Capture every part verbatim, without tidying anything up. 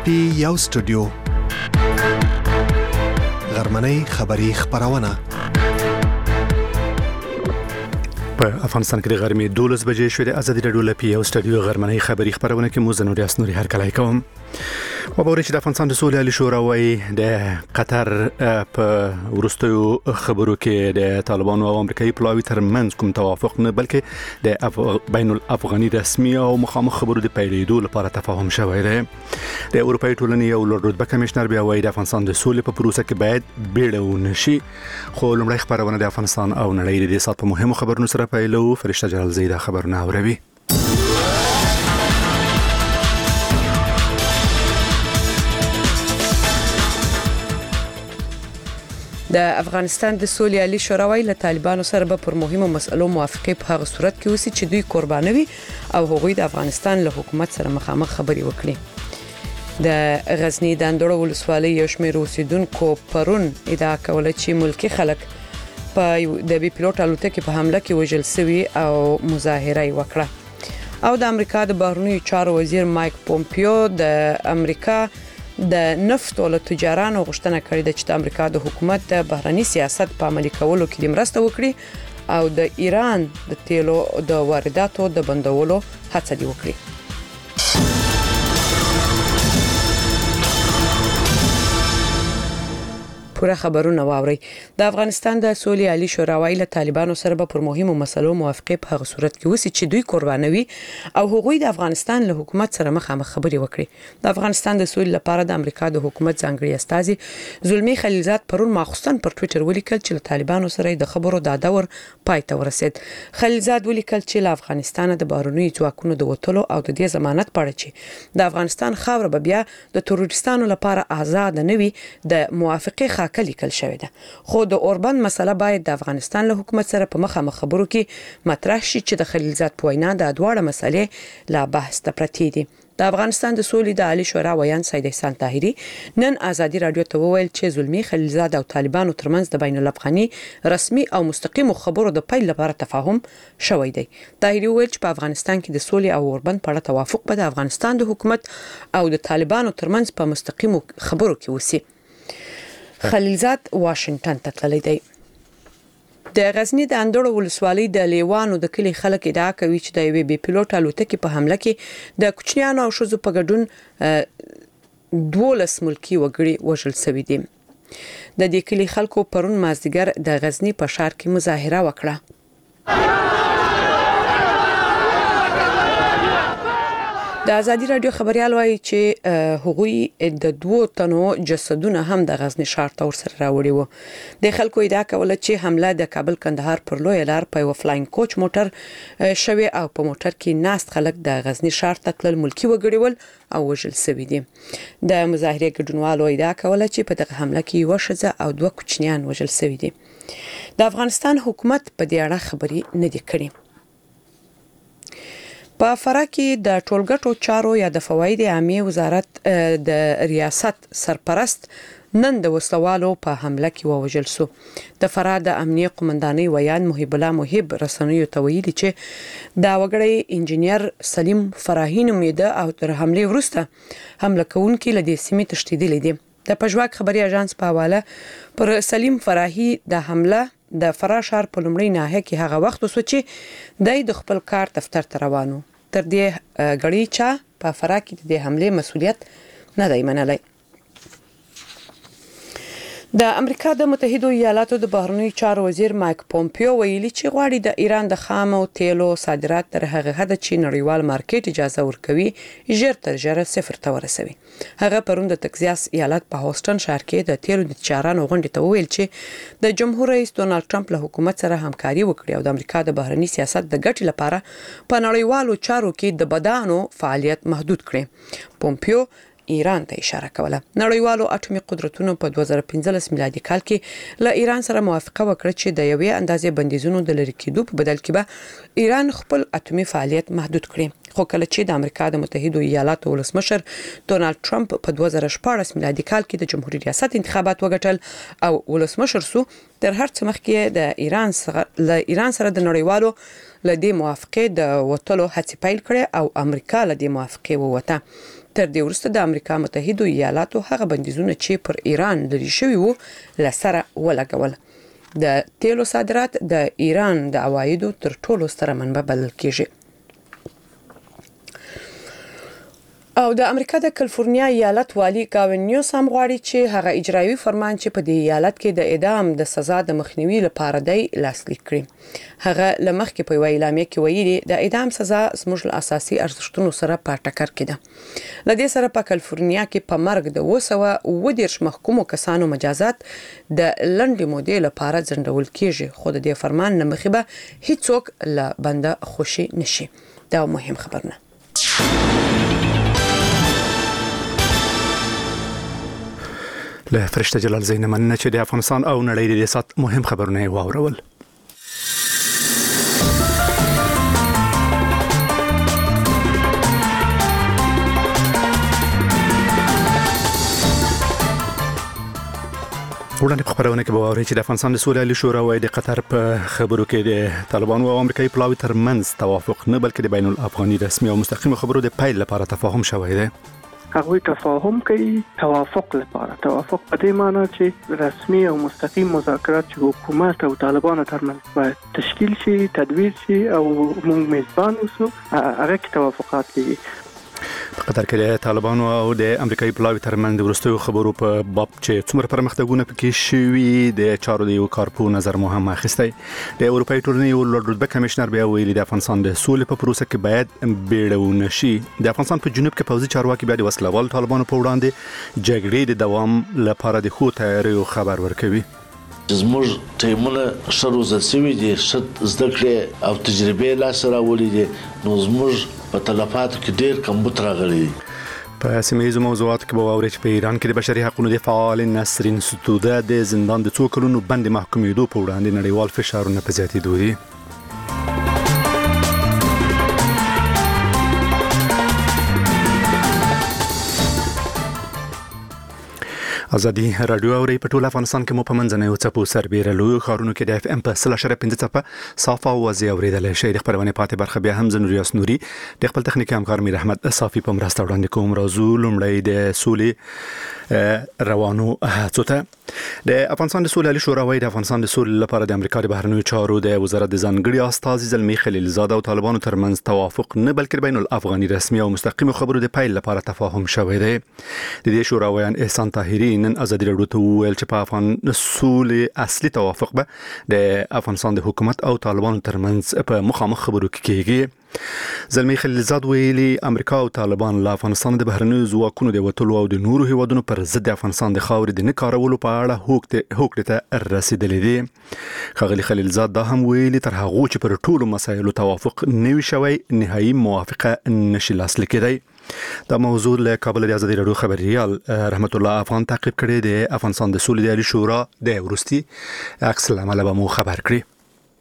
پی یو سټوډیو غرمنۍ خبری خبرونه په افغانستان کې د غرمې دولس بجې شوې د ازادي راډیو لپاره یو سټوډیو غرمنۍ خبری خبرونه کې مو زنوري اسنوري هر کله کوم او باور چې د افغانستان د سولې عالی شورا وايي د قطر په ورستیو خبرو کې د طالبانو او امریکایي پلاوی ترمنځ کوم توافق نه بلکې د بین الافغاني رسمي او مخامخ خبرو د پیلېدو لپاره تفاهم شوی دی. د اروپאי ټولنې یو لوړ رتبه کمشنر بیا وايي د افغانستان د سولې په پروسه کې باید بیړه ونشي. خو لومړی خبرونه د افغانستان او نړۍ د سات په مهمو خبرونو سره پیلو. فرشته جلال زیدا خبرونه اوروي. د افغانستان د سولې عالی شورا وايي له طالبانو سره به پر مهمو مسلو موافقه په هغه صورت کې وسی چې دوی قربانوي او هغوی د افغانستان له حکومت سره مخامخ خبري وکړي. د غزنی د اندړو ولسوالۍ یو شمېر اوسیدونکو پرون ادعا کوله چې ملکی خلک په د بي پيلوټ الوتکې په حمله کې وژل شوي او مظاهره وکړه. او د امریکا د بهرنیو چارو وزیر مایک پومپیو د امریکا د نفت او تجارانو غوښتنه کړې ده چې د امریکا د حکومت د بهرنی سیاست په عملي کولو کې مرسته وکړي او د ایران د تیلو د وارداتو د بندولو هڅه وکړي. پوره خبرونه واوري. د افغانستان د سولې عالی شورا وايي له طالبانو سره به پر مهمو مسلو موافقه په هغه صورت کې وسی چې دوی قربانوي او هغوی د افغانستان له حکومت سره مخامخ خبري وکړي. د افغانستان د سولې لپاره د امریکا د حکومت ځانګړي استازي زلمی خلیلزاد پرون ماخصن پر ټوئیټر ولیکل چې له طالبانو سره د خبرو د دور پای ته ورسید. خلیلزاد ولیکل چې له افغانستان د بهرنیو ځواکونو د وټلو او د دې ضمانت پړه چې د افغانستان خاور به بیا د تروریستانو لپاره آزاد نه وي د موافقه لیکل شوی ده. خو د اوربند مسله باید د افغانستان له حکومت سره په مخامخ خبرو کې مطرح شي چې د خلیلزاد په وینا د دواړه مسلې لا بحث ته پرتې دي. د افغانستان د سولې د عالی شورا ویان سید احسان طاهری نن ازادي رادیو ته وویل چې زلمی خلیلزاد او طالبانو ترمنځ د بین الافغاني رسمي او مستقیم خبرو د پیل لپاره تفاهم شوی دی. طاهری وویل چې په افغانستان کې د سولې او اوربند په اړه توافق به د افغانستان د حکومت او د طالبانو ترمنځ په مستقیم خبرو کې وسی. خلیلزاد واشنگټن ته تللی دی. د غزنی د اندړو ولسوالۍ د لیوانو د کلی خلک ادعا کوي چې د یوې بي پيلوټ الوتکې په حمله کې د کوچنیانو او ښځو په ګډون دولس ملکی وګړي وژل شوي دي. د دې کلی خلکو پرون مازدیګر د غزنی په ښار کې مظاهره وکړه. د ازادي رادیو خبريال وايي چې هغوی د دوه تنو جسدونه هم د غزنی ښار ته ورسره راوړي وو. د خلکو ادعا کوله چې حمله د کابل کندهار پر لوی لار په یو فلاین کوچ موټر شوی او په موټر کې ناست خلک د غزنی ښار ته تلل ملکی وګړي ول او وژل شوي دي. د مظاهره ګډونوالو ادعا کوله چې په دغه حمله کې یو ښځه او دوه کوچنیان وژل شوي دي. د افغانستان حکومت په دې اړه خبري نه دی کړی. په فراه کې د ټولګټو چارو یا د فواید عامه وزارت د ریاست سرپرست نن د وسلوالو په حمله کې ووژل شو. د فراه د امنیه قومندانۍ ویان محب الله محب رسنیو ته ویلي چې دا وګړی انجنیر سلیم فراهی نومیده او تر حمله وروسته حمله کوونکي له دې سیمې تښتیدلي دي. د پژواک خبري اژانس په حواله پر سلیم فراهی د حمله د فراه ښار په لومړی ناحیه کې هغه وخت وسو چې د خپل کار دفتر ته روانو. تر دې غړي چا په فراه کې د حمله مسولیت نه دی منلی. د امریکا د متحده ایالاتو د بهرنیو چارو وزیر مایک پومپیو ویلي چې غواړي د ایران د خام او تیلو صادرات تر هغه حد چې نړیوال مارکیټ اجازه ورکوي ژر تر ژره صفر ته ورسوي. هغه پرون د تکزاس ایالت په هوسټن ښار کې د تیلو د تجارانو غونډې ته وویل چې د جمهور رئیس ډونالد ټرمپ له حکومت سره همکاري وکړي او د امریکا د بهرنی سیاست د ګټې لپاره په نړیوالو چارو کې د بدانو فعالیت محدود کړي. پومپیو ایران ته اشاره کوله. نړیوالو اټومي قدرتونو په دوه زره پنځلس میلادي کال کې له ایران سره موافقه وکړه چې د یوې اندازې بندیزونو د لری کېدو په بدل کې به ایران خپل اټومي فعالیت محدود کړي. خو کله چې د امریکا د متحده ایالاتو ولسمشر ډونالد ټرمپ په دوه زره شپاړس میلادي کال کې د جمهوریت ریاست انتخابات وګټل او ولسمشر سو تر هر څه مخکې د ایران سره له ایران سره د نړیوالو له دې موافقه د وټلو هڅې پیل کړې او امریکا له دې موافقه ووته. تر دې وروسته د امریکا متحده ایالاتو هغه بندیزونه چې پر ایران لري شوی وو لسره ولګول. د تیلو صادرات د ایران د عوایدو تر ټولو ستره منبع بلل کېږي. او د امریکا د کالیفورنیا ایالت والی گاوین نیوسام غواړي چې هغه اجرایوي فرمان چې په دې ایالت کې د اعدام د سزا د مخنیوي لپاره دی لاسلیک کړي. هغه لمخکې په وینا اعلامیه کې ویلي د اعدام سزا زموږ له اساسي ارزښتونو سره په ټکر کې ده. لدې سره په کالیفورنیا کې په مرګ د دوه سوه اووه دیرش محکومو کسانو مجازات د لنډې مودې لپاره ځنډول کېږي، خو د دې فرمان نه مخې به هیڅوک له بنده خوشي نشي. دا مهم خبرونه. له فرشته جلال زین مننه چې د افغانستان او نړۍ د سات مهم خبرونه واورول. وړاندې په خبرونه کې به واورئ چې د افغانستان د سولې عالي شورا وايي د قطر په خبرو کې د طالبانو او امریکایي پلاوي ترمنځ توافق نه بلکې د بین الافغاني رسمي او مستقیم خبرو د پیل لپاره تفاهم شوی دی. هغوی تفاهم کوي توافق لپاره. توافق په دې معنی چې رسمي او مستقیم مذاکرات چې حکومت او طالبانو ترمنځ باید تشکیل شي، تدویر شي او موږ میزبان اوسو، هغه کې توافقات دي. په قطر کې د طالبانو او د امریکایي پلاوي ترمنځ وروستیو خبرو په باب چې څومره پرمختګونه پکې شوي د چارو د یو کارپو نظر مهم اخیستی. د اروپایي ټولنې یو لوړ رتبه کمشنر بیا ویلي د افغانستان د سولې په پروسه کې باید بیړه شي. د افغانستان په جنوب کې پوځي چارواکي بیا د وسلوال طالبانو په وړاندې جګړې د دوام لپاره د خو تیاریو خبر ورکوي. زموږ ټیمونه ښه روزل شوي دي، ښه زده کړې او تجربې لاسته راوړي دي، نو زموږ په تلفاتو کې ډېر کمبود راغلی دی. په سیمه موضوعاتو کې به واورئ چې په ایران کې د بشري حقوقو د فعال نسرین ستوده د زندان د څو کلونو بند محکومېدو په وړاندې نړیوال فشارونه په زیاتېدو دي. ازادي رادیو اوري په ټول افغانستان کې مو په منځنۍ او چپو سربېره لوی خارونو کې د اف ام په سل اشاره پنځه چپه صافه او وزي اوریدل شي. د خبرونه پاتې برخه بیا هم زنور یاسنوري د خپل تخنیکی همکار میر احمد صافي په مرسته وړاندې کوم. راځو لومړی د سولې روانو هڅو د افغانستان د سولې عالي شورا وايي د افغانستان د سولې لپاره د امریکا د بهرنیو چارو د وزارت د ځانګړي استازي زلمی خلیلزاد او طالبانو ترمنځ توافق نه بلکې بین الافغاني رسمي او مستقیم خبرو د پیل لپاره تفاهم شوی دی. د دې شورا ویان احسان طاهری نن ازادي رادیو ته ویل چې په افغان سولې اصلي توافق به د افغانستان د حکومت او طالبانو ترمنځ په مخامخ خبرو کې کېږي. زلمی خلیلزاد ویلي امریکا او طالبان له افغانستان د بهرنیو ځواکونو د وټولو او د نورو هیوادونو پر ضد د افغانستان د خاورې د نه کارولو په اړه هوکړې ته رسیدلې دي. ښاغلي خلیلزاد دا هم ویلي تر هغه چې پر ټولو مسایلو توافق نه وي شوی نهایي موافقه نشي لاسلیک کېدی. دا موضوع له کابل د ازادي رادیو خبريال رحمت الله افغان تعقیب کړي د افغانستان د سولې عالي شورا د ورستي عکس العمل به مو خبر کړي.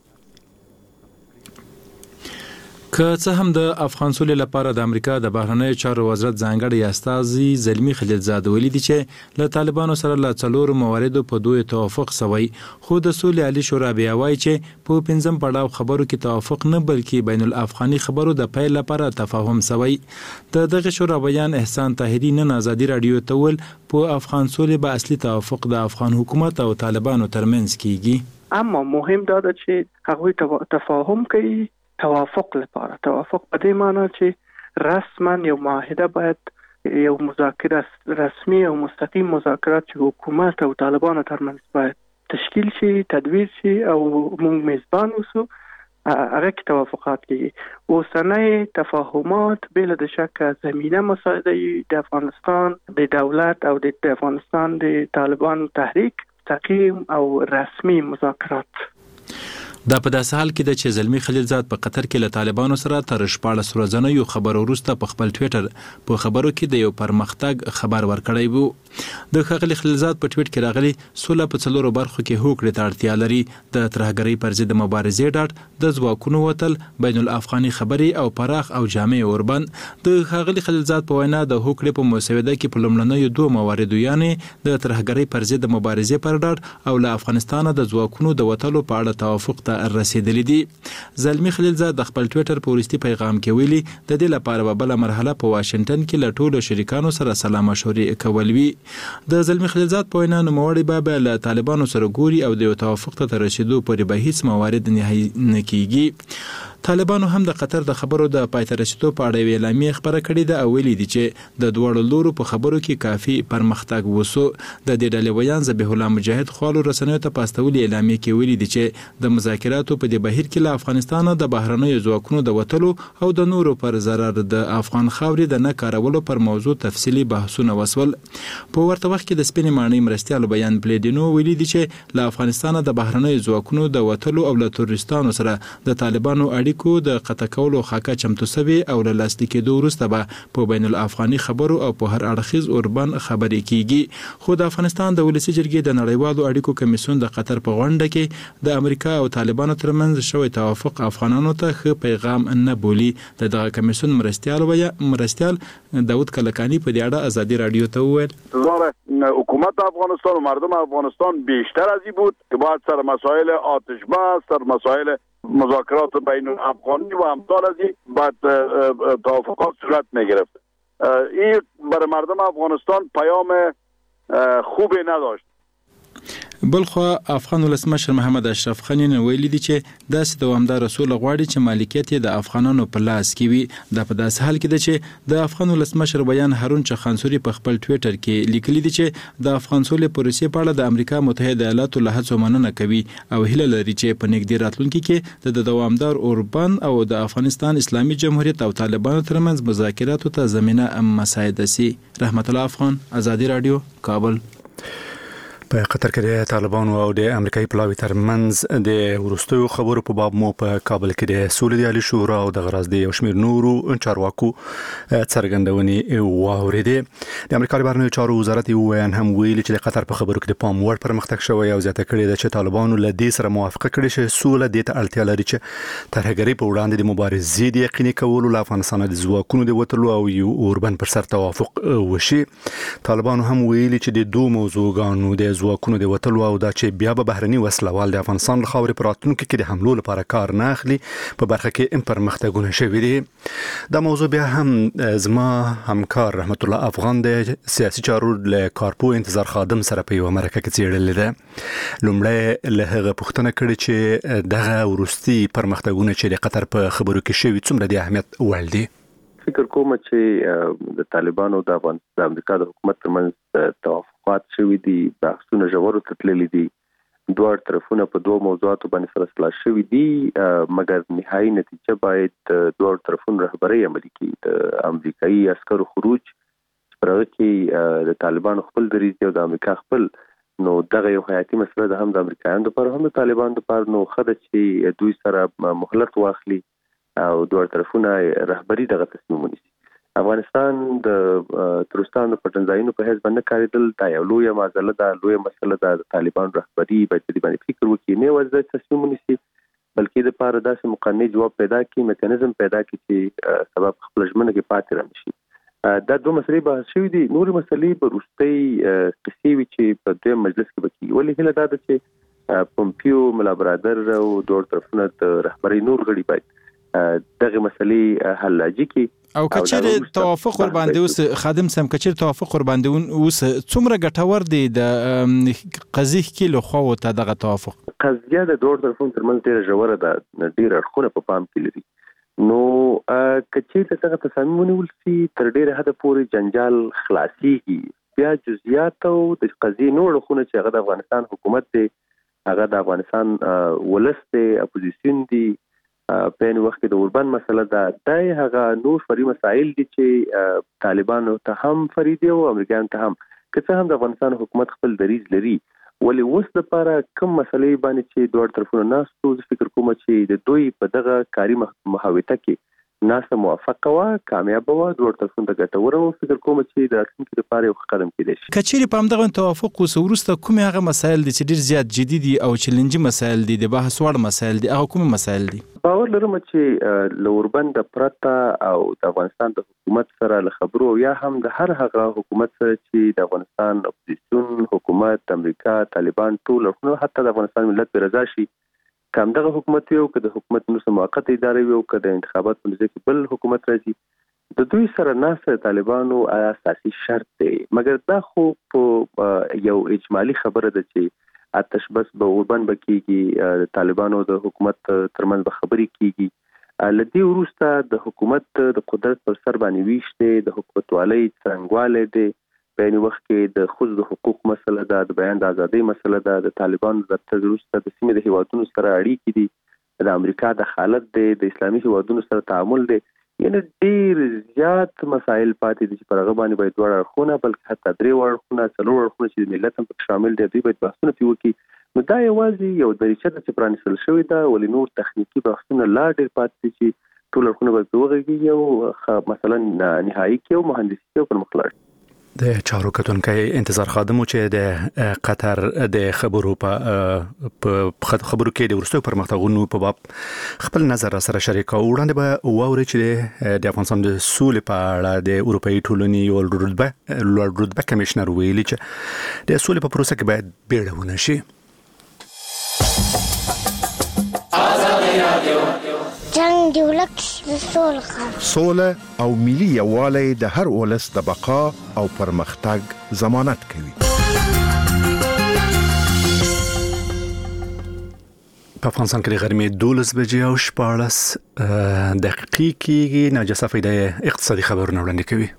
که څه هم د افغان سولې لپاره د امریکا د بهرنیو چارو وزارت ځانګړي استازي زلمی خلیلزاد ویلي دي چې له طالبانو سره له څلورو مواردو په دوی توافق شوی، خو د سولې عالي شورا بیا وایي چې په پنځم پړاو خبرو کې توافق نه بلکې بین الافغاني خبرو د پیل لپاره تفاهم شوی. د دغه شورا بیان احسان طاهری نن ازادي رادیو ته ویل په افغان سولې به اصلي توافق د افغان حکومت او طالبانو ترمنځ کیږي، اما مهم دا ده چې هغوی تفاهم کوي توافق لپاره. توافق په دې معنی چې رسما یو معاهده باید یو مذاکره رسمي او مستقیم مذاکرات چې حکومت او طالبانو ترمنځ باید تشکیل شي، تدویر شي او موږ میزبان اوسو، هغه کې توافقات کیږي. اوسنۍ تفاهمات بلا د شک زمینه مساعده د افغانستان د دولت او د افغانستان د طالبان تحریک مستقیم او رسمي مذاکرات. دا په داسې حال کې د چې زلمی خلیلزاد په قطر کې له طالبانو سره تر شپاړس ورځنیو خبرو وروسته په خپل ټویټر په خبرو کې د یو پرمختګ خبر ورکړی وو. د ښاغلي خلیلزاد په ټویټ کې راغلي سوله په څلورو برخو کې هوکړې ته اړتیا لري: د ترهګرۍ پر ضد مبارزې ډاډ، د ځواکونو وتل، بین الافغاني خبرې او پراخ او جامع اوربند. د ښاغلي خلیلزاد په وینا د هوکړې په مسوده کې په لومړنیو دوه مواردو یعنې د ترهګرۍ پر ضد مبارزې پر ډاډ او له افغانستانه د ځواکونو د وتلو په اړه توافق ته ته رسیدلې دي. زلمی خلیلزاد د خپل ټویټر په وروستي پیغام کې ویلي د دې لپاره به بله مرحله په واشنګټن کې له ټولو شریکانو سره سلا مشورې کول وي. د زلمی خلیلزاد په وینا نوموړی به له طالبانو سره ګوري او د یو توافق ته رسیدو پورې به هیڅ موارد نهایي نه کیږي. طالبانو هم د قطر د خبرو د پای ته رسیدو په اړه یوه اعلامیه خپره کړې ده او ویلي دي چې د دواړو لورو په خبرو کې کافي پرمختګ وسو. د دې ډلې ویان ذبیح الله مجاهد خپلو رسنیو ته په استولې اعلامیه کې ویلي دي چې د مذاکراتو په دې بهیر کې له افغانستانه د بهرنیو ځواکونو د وتلو او د نورو پر ضرر د افغان خاورې د نه کارولو پر موضوع تفصیلي بحثونه وسول. په ورته وخت کې د سپینې ماڼۍ مرستیالو بیان پلیډینو ویلي دي چې له افغانستانه د بهرنیو ځواکونو د وتلو او له تروریستانو سره د طالبانو اړیکو د قطع کولو خاکه چمتو سوي او له لاسلیک کېدو وروسته به په بین الافغاني خبرو او په هر اړخیز اوربند خبرې کیږي. خو د افغانستان د ولسي جرګې د نړیوالو اړیکو کمیسیون د قطر په غونډه کې د امریکا او طالبانو ترمنځ شوی توافق افغانانو ته ښه پیغام نه بولي. د دغه کمیسیون مرستیال ویا مرستیال داود کلکانی په دې اړه ازادي رادیو ته وویل حکومت افغانستان و مردم افغانستان بیشتر از این بود که باید سر مسائل آتش بس، سر مسائل مذاکرات بین الافغانی و امثال از این بعد توافقات صورت نگرفت. این برای مردم افغانستان پیام خوبی نداشت. بلخوا افغان ولسمشر محمد اشرف غنی ویلي دي چې داسې دوامدار رسول غواړي چې مالکیت یې د افغانانو په لاس کې وي. دا په داسې حال کې ده چې د افغان ولسمشر بیان هارون چخانسوري په خپل ټویټر کې لیکلي دي چې د افغان سولې پروسې په اړه د امریکا متحده ایالاتو له هڅو مننه کوي او هیله لري چې په نږدې راتلونکي کې د دوامدار اوربند او د افغانستان اسلامي جمهوریت او طالبانو ترمنځ مذاکراتو ته زمینه مساعده سي. رحمت الله افغان، ازادي رادیو، کابل. په قطر کې د طالبانو او د امریکایي پلاوي ترمنځ د وروستیو خبرو په باب مو په کابل کې د سولې د عالی شورا او د غرض د یو شمېر نورو چارواکو څرګندونې واورېدې. د امریکا بهرنیو چارو وزارت یو بیان هم ویلي چې د قطر په خبرو کې د پام وړ پرمختګ شوی او زیاته کړې ده چې طالبانو له دې سره موافقه کړې چې سوله دې ته اړتیا لري چې ترهګرۍ په وړاندې د مبارزې د یقیني کولو له افغانستانه د ځواکونو د وتلو او یو اوربند پر سر توافق وشي. طالبانو هم ویلي چې د دوه موضوعګانو د ځواکونو د وتلو او دا چې بیا به بهرني وسلوال د افغانستان له خاورې په راتلونکي کې د حملو لپاره کار نه اخلي په برخه کې ام پرمختګونه شوي دي. دا موضوع بیا هم زما همکار رحمت الله افغان د سیاسي چارو له کارپو انتظار خادم سره په یو مرکه کې څېړلې ده. لومړی له هغه پوښتنه کړې چې دغه وروستي پرمختګونه چې د قطر په خبرو کې شوي څومره د اهمیت وړ دي. فکر کوم چې د طالبانو د افغانستان د امریکا د حکومت ترمنځ توافقات شوي دي، بحثونه ژورو ته تللي دي، دوه طرفونه په دوه موضوعاتو باندې سره سلا شوي دي، مګر نهایي نتیجه باید دوه طرفونو رهبري عملي کړي. د امریکایي عسکرو خروج پر هغه کې د طالبانو خپل دریځ دی او د امریکا خپل، نو دغه یو حیاتي مسله ده هم د امریکایانو لپاره هم د طالبانو لپاره. نو ښه ده چې دوی سره مهلت واخلي او دوه طرفونه رهبري دغه تصمیم ونیسي. افغانستان د تروریستانو په ځایونو په حساب نه کاریدل دا یو لوی معضله ده، لوی مسله ده. د طالبان رهبري باید دې باندې فکر وکړي، نه ورځي تصمیم ونیسي بلکې د لپاره داسې مقننه جواب پیدا کړي، میکانیزم پیدا کړي چې سبب خپل ژمنه کې پاتې راشي. دا دوه مسلې به شوي دي. نور مسلې په وروستي قصې وي چې په دې مجلس کې بکی ولې هله دا ده چې پومپیو، ملا برادر او دوه طرفونه د رهبري نور غړي باید دغه مسلې حل لاجی کی او کچیر توافق ور باندې اوس خادم سم کچیر توافق ور باندې اوس څومره ګټور دی د قضیه کې له خو ته دغه توافق. قضیه د دوه طرفونو ترمنځ ډیره ژوره ده، ډیره اړخونه په پام کې لري. نو کچیر دغه تصامیم ونیول شي تر ډیره حد پورې جنجال خلاصيږي. بیا جزئیات او د قضیه نور اړخونه چې هغه د افغانستان حکومت دی، هغه د افغانستان ولس دی، اپوزیشن دی، په ان وخت د اوربند مسله ده، دای هغه نور فری مسائل دي چې طالبانو ته هم فریدي او امریکایانو ته هم، که هم د افغانستان حکومت خپل دریځ لري. ولی اوس د لپاره کوم مسلې باندې چې دوه طرفونه ناستو، فکر کوم چې د دوی په دغه کاری محاوته کې ناسه موافقه وا کامیاب وا دوه طرفونه ګټور او فکر کوم چې د راتلونکي لپاره یو قدم کېدی. کچېری په همدغه توافق او ورسته کوم هغه مسایل دي چې ډیر زیات جدي دي او چیلنجي مسایل دي، د بحث وړ مسایل دي، هغه کوم مسایل دي؟ باور لرم چې لوربند پرتا او د افغانستان د حکومت سره له خبرو یا هم د هر هغه حکومت سره چې د افغانستان اپوزیشن حکومت، امریکا، طالبان ټول ورته حتی د افغانستان ملت به رضا شي کوم دغه حکومت یو که د حکومت نو موقت ادارې یو که د انتخابات په ځای کې بل حکومت راځي د دوی سره ناسه طالبانو اساسي شرط دی مګر دا خو په یو اجمالی خبره ده چې آتش بس به وربند بکیږي د طالبانو د حکومت ترمنځ به خبرې کیږي لدی وروسته د حکومت د قدرت پر سر باندې ویشته د حکومت والی څنګهواله دی په یو وخت کې د خود د حقوق مسله ده د بیان د ازادۍ مسله ده د طالبانو د تر وروسته د سیمې د هیوادونو سره اړیکې دي د امریکا د حالت دی د اسلامي هیوادونو سره تعامل دی یعنی ډیر زیات مسائل پاتې دي چې پر هغه باندې باید وړ اړخونه بلکې حتی درې اړخونه څلور اړخونه چې ملت هم پکې شامل دي دوی باید بحثونه پکې وکړي نو دا یوازې یو دریچه ده چې پرانیستل شوې ده ولې نور تخنیکی بحثونه لا ډیر پاتې دي چې ټول اړخونه به وغږیږي او مثلا نهایي کې او مهندسي کې پرمخ لاړ د چارو کتونکي انتظار خادمو چې د قطر د خبرو په خبرو کې د ورستو پرمختګونو په باب خپل نظر سره شریک او وړاندې به ووري چې د افغانستان د سولې په اړه د اروپאי ټولنې یو رتبه لوړ رتبه کمشنر ویلي چې د سولې په پروسه کې باید بیړونه شي. جنگ دی ولک سوله سوله او ملي یووالی د هر ولس د بقا او پرمختګ ضمانت کوي. په افغانستان کې غرمې دولس بجې او شپاړس دقیقې کېږي. ناجیه صافی د اقتصادي خبرونه وړاندې کوي.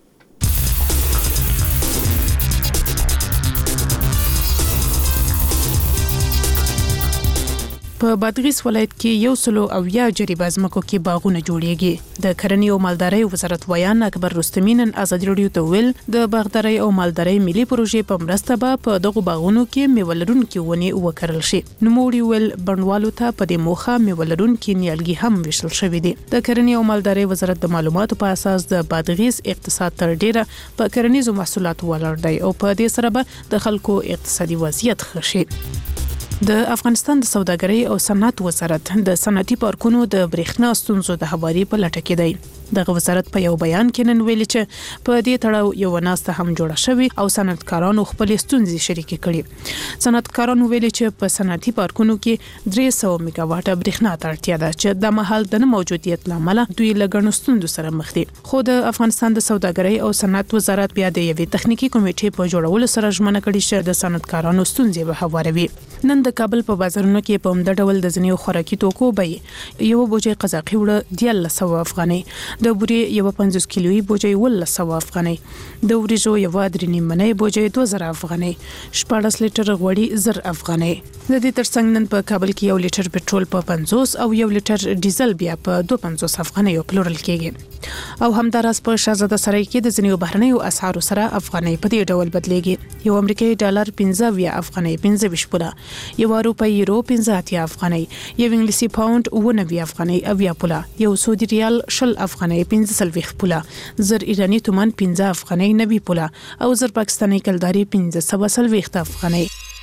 په بادغیس ولایت کې یو سلو او یا جریبه ځمکو کې باغونه جوړیږي. د کرنې او مالدارۍ وزارت ویان اکبر رستمی نن ازادي راډیو ته ویل د باغدارۍ او مالدارۍ ملي پروژې په مرسته به په دغه باغونو کې میوه لرونکي ونې وکرل شي. نوموړي ویل بڼوالو ته په دې موخه میوه لرونکي نیالګي هم ویشل شوي دي. د کرنې او مالدارۍ وزارت د معلوماتو په اساس د بادغیس اقتصاد تر ډیره په کرنیزو محصولاتو ولاړ دی او په دې سره به د خلکو اقتصادي وضعیت ښه شي. د افغانستان د سوداګرۍ او صنعت وزارت د صنعتي پارکونو د برېښنا ستونزو د هواري په لټه کې دی. دغه وزارت په یو بیان کې نن ویلي چې په دې تړاو یو ناسته هم جوړه شوې او صنعتکارانو خپل ستونزې شریکې کړي. صنعتکارانو ویلي چې په صنعتي پارکونو کې درې سوه میگا واټه برېښنا ته اړتیا ده چې د مهال د موجودیت لامل دوی له ګڼو ستونزو سره مخ دي. خو د افغانستان د سوداګرۍ او صنعت وزارت بیا د یوې تخنیکی کمیټې په جوړولو سره ژمنه کړې چې د صنعتکارانو ستونزې به هواروي. نن د کابل په بازارونو کې په همدا ډول د ځینو خوراکي توکو بیې یو بوجۍ قزاقي وړه دیارلس سوه افغانۍ، د بورې یو پنځوس کیلویي بوجۍ اوولس سوه افغانۍ، د وریجو یو درې نیم منۍ بوجۍ دوه زره افغانۍ، شپاړس لیټر غوړي زر افغانۍ. د دې ترڅنګ نن په کابل کې یو لیټر پټرول په پنځوس او یو لیټر ډیزل بیا په دوه پنځوس افغانۍ پلورل کېږي. او همداراز په شاهزاده سرای کې د ځینو بهرنیو اسعارو سره افغانۍ په دې ډول بدلېږي. یو امریکایي ډالر پنځه اویا افغانۍ پنځه ویشت پوله، یو اروپایي یورو پنځه اتیا افغانۍ، یو انګلیسي پاوند اوه نوي افغانۍ اویا پوله، یو سعودي ریال شل افغانۍ پنځه څلوېښت پوله، زر ایراني تومان پنځه افغانۍ نوي پوله او زر پاکستاني کلداري پنځه سوه څلوېښت افغانۍ.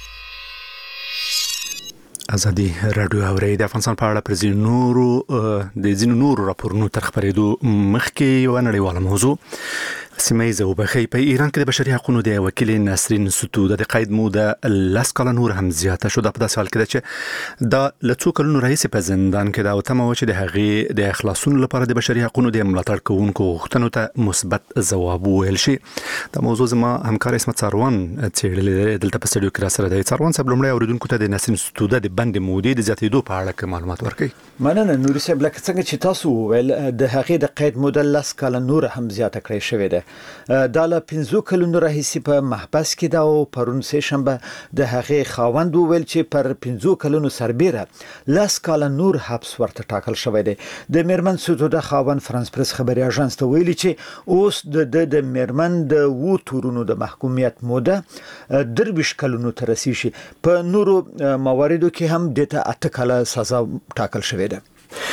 ازادي راډیو اوري د افغانستان په اړه پر ځینو نورو د ځینو نورو راپورونو تر خبرېدو مخکې یو نړیواله موضوع سیمایي وبخي. په ایران کې د بشري حقوقو د وکیل نسرین ستوده د قید موده لاس کال نور هم زیاته شو. د په داسې حال کې ده چې دا له څو کلونو راهیسې په زندان کې دا او تمه و چې د هغې د خلاصون لپاره د بشري حقوقو د ملاتړ کوونکو غوښتنو ته مثبت ځواب وویل شي. دا موضوع زما همکار اسمت څاروان څېړلې دلته په سټډیو کې را سره دی. څاروان صاحب لومړی اورېدونکو ته د نسرین ستوده د بندي مودې د زیاتېدو په اړه معلومات ورکړي. مننه نوري صاحب. لکه څنګه چې تاسو وویل د هغې د قید موده لاس کال نور هم زیاته کړې شوې ده. دا له پنځو کلونو راهیسې په محبس کې دا او پرون سه شنبه د هغې خاوند وویل چې پر پنځو کلونو سربېره لاس کال نور حبس ورته ټاکل شوی دی. د میرمن ستوده خاوند فرانس پرس خبري اژانس ته ویلي چې اوس د د میرمن د وو تورونو د محکومیت موده درویشت کلونو ته رسیږي. په نورو مواردو کې هم دته اته کاله سزا ټاکل شوی دی.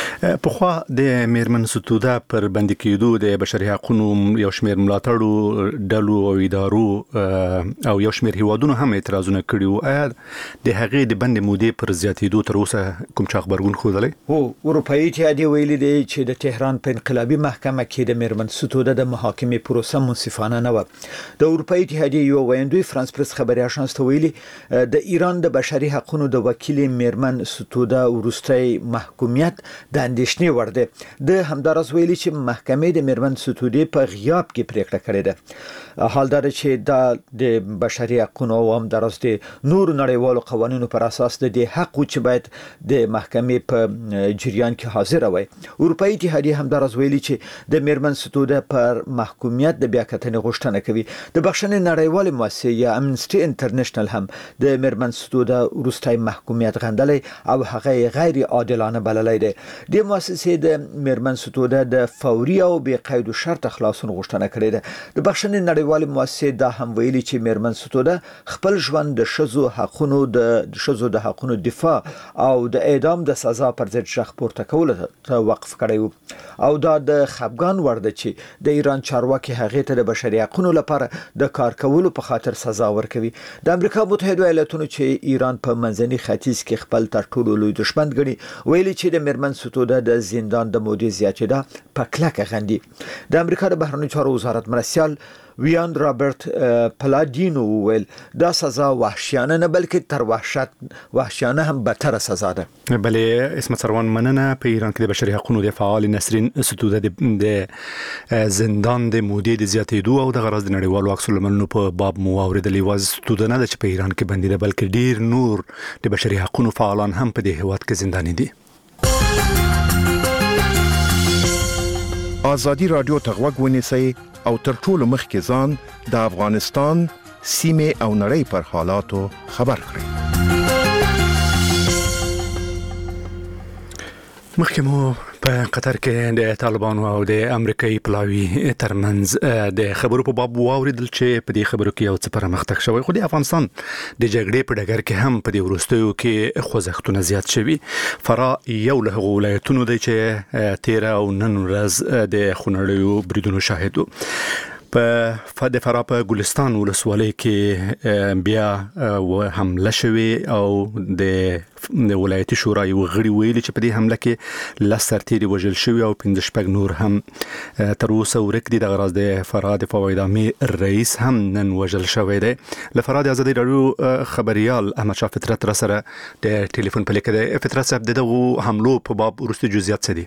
په خوا د میرمن ستوده پر بندي کېدو د بشري حقوقو یو شمېر ملاتړو ډلو او ادارو او یو شمېر هیوادونو هم اعتراضونه کړي وو. آیا د هغې د بندي مودې پر زیاتېدو تر اوسه کوم څه خبرګون ښودلی؟ هو اروپایي اتحادیه ویلي دی چې د تهران په انقلابي محکمه کې د میرمن ستوده د محاکمې پروسه منصفانه نه و. د اروپایي اتحادیه یو ویاندوی فرانس پرس خبري اژانس ته ویلي د ایران د بشري حقوقو د وکیل میرمن ستوده وروستي محکومیت د اندېښنې وړ دی. د همدارس ویلي چې محکمې د میرمن ستوده په غیاب کې پریکړه کړې ده. حال دا چې دا د بشري حقوقو او همدارس د نور نړیوالو قوانینو پر اساس د حق چې باید د محکمې په جریان کې حاضر وي. اروپایي اتحادیه همدارس ویلي چې د میرمن ستوده پر محکومیت د بیاکتنې غوښتنه کوي. د بخښنې نړیوال مؤسسه یا امنسټي انټرنیشنل هم د میرمن ستوده وروستي محکومیت غندلی او هغه غیر عادلانه بللی دی. د مؤسسې د میرمن ستوده د فوري او بې قید و شرط خلاصون غوښتنه کړې ده. د بخښنې نړیوال مؤسسه دا هم ویلي چې میرمن ستوده خپل ژوند د ښځو حقوقو د ښځو د حقوقو دفاع او د اعدام د سزا پر ضد ژغ پورته کول ته وقف کړی وو او دا د خپګان وړ ده چې د ایران چارواکي هغه ته د بشري حقوقو لپاره د کار کولو په خاطر سزا ورکوي. د امریکا متحده ایالاتونو چې ایران په منځني ختیځ کې خپل تر ټولو لوی دښمن ګڼي ویلي چې د میرمن ستوده د زندان د مودې زیاتېدا په کلکه غندي. د امریکا د بهرنیو چارو وزارت مرستیال ویان رابرت پلادینو ویل دا سزا وحشیانه نه بلکې تر وحشت وحشیانه هم بدتر سزا ده. بلې اسمت سروان مننه. په ایران کې د بشري حقوقو د فعال نسرین ستوده د زندان د مودې د زیاتېدو او د غرض د نړیوالو عکس العملونو په باب مو اوریدلې و. ستوده نه چې په ایران کې بندي ده بلکې ډیر نور د بشري حقوقو فعالان هم په دې هیواد کې زنداني دي. آزادی رادیو ته غوږ ونیسئ او تر ټولو مخکې ځان د افغانستان سیمې او نړۍ پر حالاتو خبر کړئ. مخکې مو په قطر کې د طالبانو او د امریکایي پلاوي ترمنځ د خبرو په باب واوریدل چې په دې خبرو کې یو څه پرمختګ شوی، خو د افغانستان د جګړې په ډګر کې هم په دې وروستیو کې خوځښتونه زیات شوي. فرا یو له هغو ولایتونو دی چې تیره او نن ورځ د خونړیو بریدونو شاهد و. په د فرا په ګلستان ولسوالۍ کې بیا حمله شوې او د ولایتي شورا یو غړي ویلي چې په دې حمله کې لس سرتیري وژل شوي او پنځه شپږ نور هم تر اوسه ورک دي. دغه راز د فرا د فواید عامې رئیس هم نن وژل شوی دی. له فرا د ازادي راډیو خبريال احمد شاه فطرت را سره د ټلیفون په لیکه دی. فطرت صاحب دغه حملو په باب وروستي جزئیات څه دي؟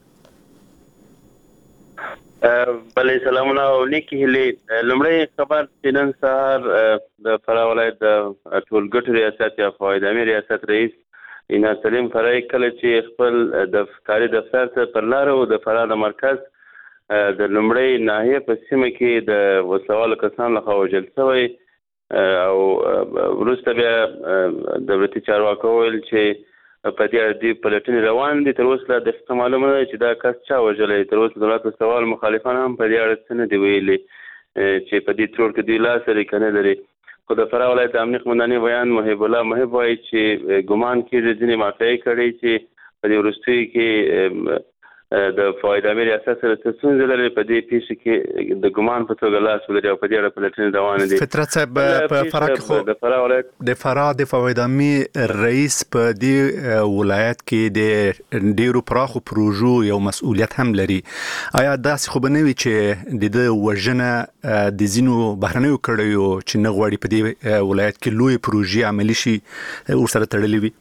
بلې سلامونه او نیکی هیلې. لومړی خبر چې نن سهار د فرا ولایت د ټولګټو ریاست یا فواید عامې ریاست رئیس اینا سلیم فرای کله چې خپل د کاري دفتر ته پر لار او د فرا د مرکز د لومړی ناحیه په سیمه کې د وسوالو کسان لخوا وژل شوی او وروسته بیا دولتي چارواکو ویل چې په دې اړه د پلټنې روان دي. تر اوسه د معلومه ده چې دا کس چا وژلی. تر اوسه دولت سوال مخالفان هم په دې اړه څه نه دي ویلي چې په دې ترور کې دوی لاس لري که نه لري. خو د فرا ولایت امنیه قومندانۍ بیان محب الله محب وایي چې ګمان کېږي ځینې مافیایي کړی چې په دې وروستیو کې د فواید عامې ریاست سره څه ستونزې لري، په دې پیښه کې د ګمان په توګه لاس ولري او په دې اړه پلټنې روانې دي. فطرت صاحب په فرا کې خو د فرا ولایت د فرا د فواید عامې رئیس په دې ولایت کې د ډیرو پراخو پروژو یو مسؤلیت هم لري. آیا داسې خو به نه وي چې د ده وژنه د ځینو بهرنیو کړیو چې نه غواړي په دې ولایت کې لوی پروژې عملي شي ورسره تړلې وي؟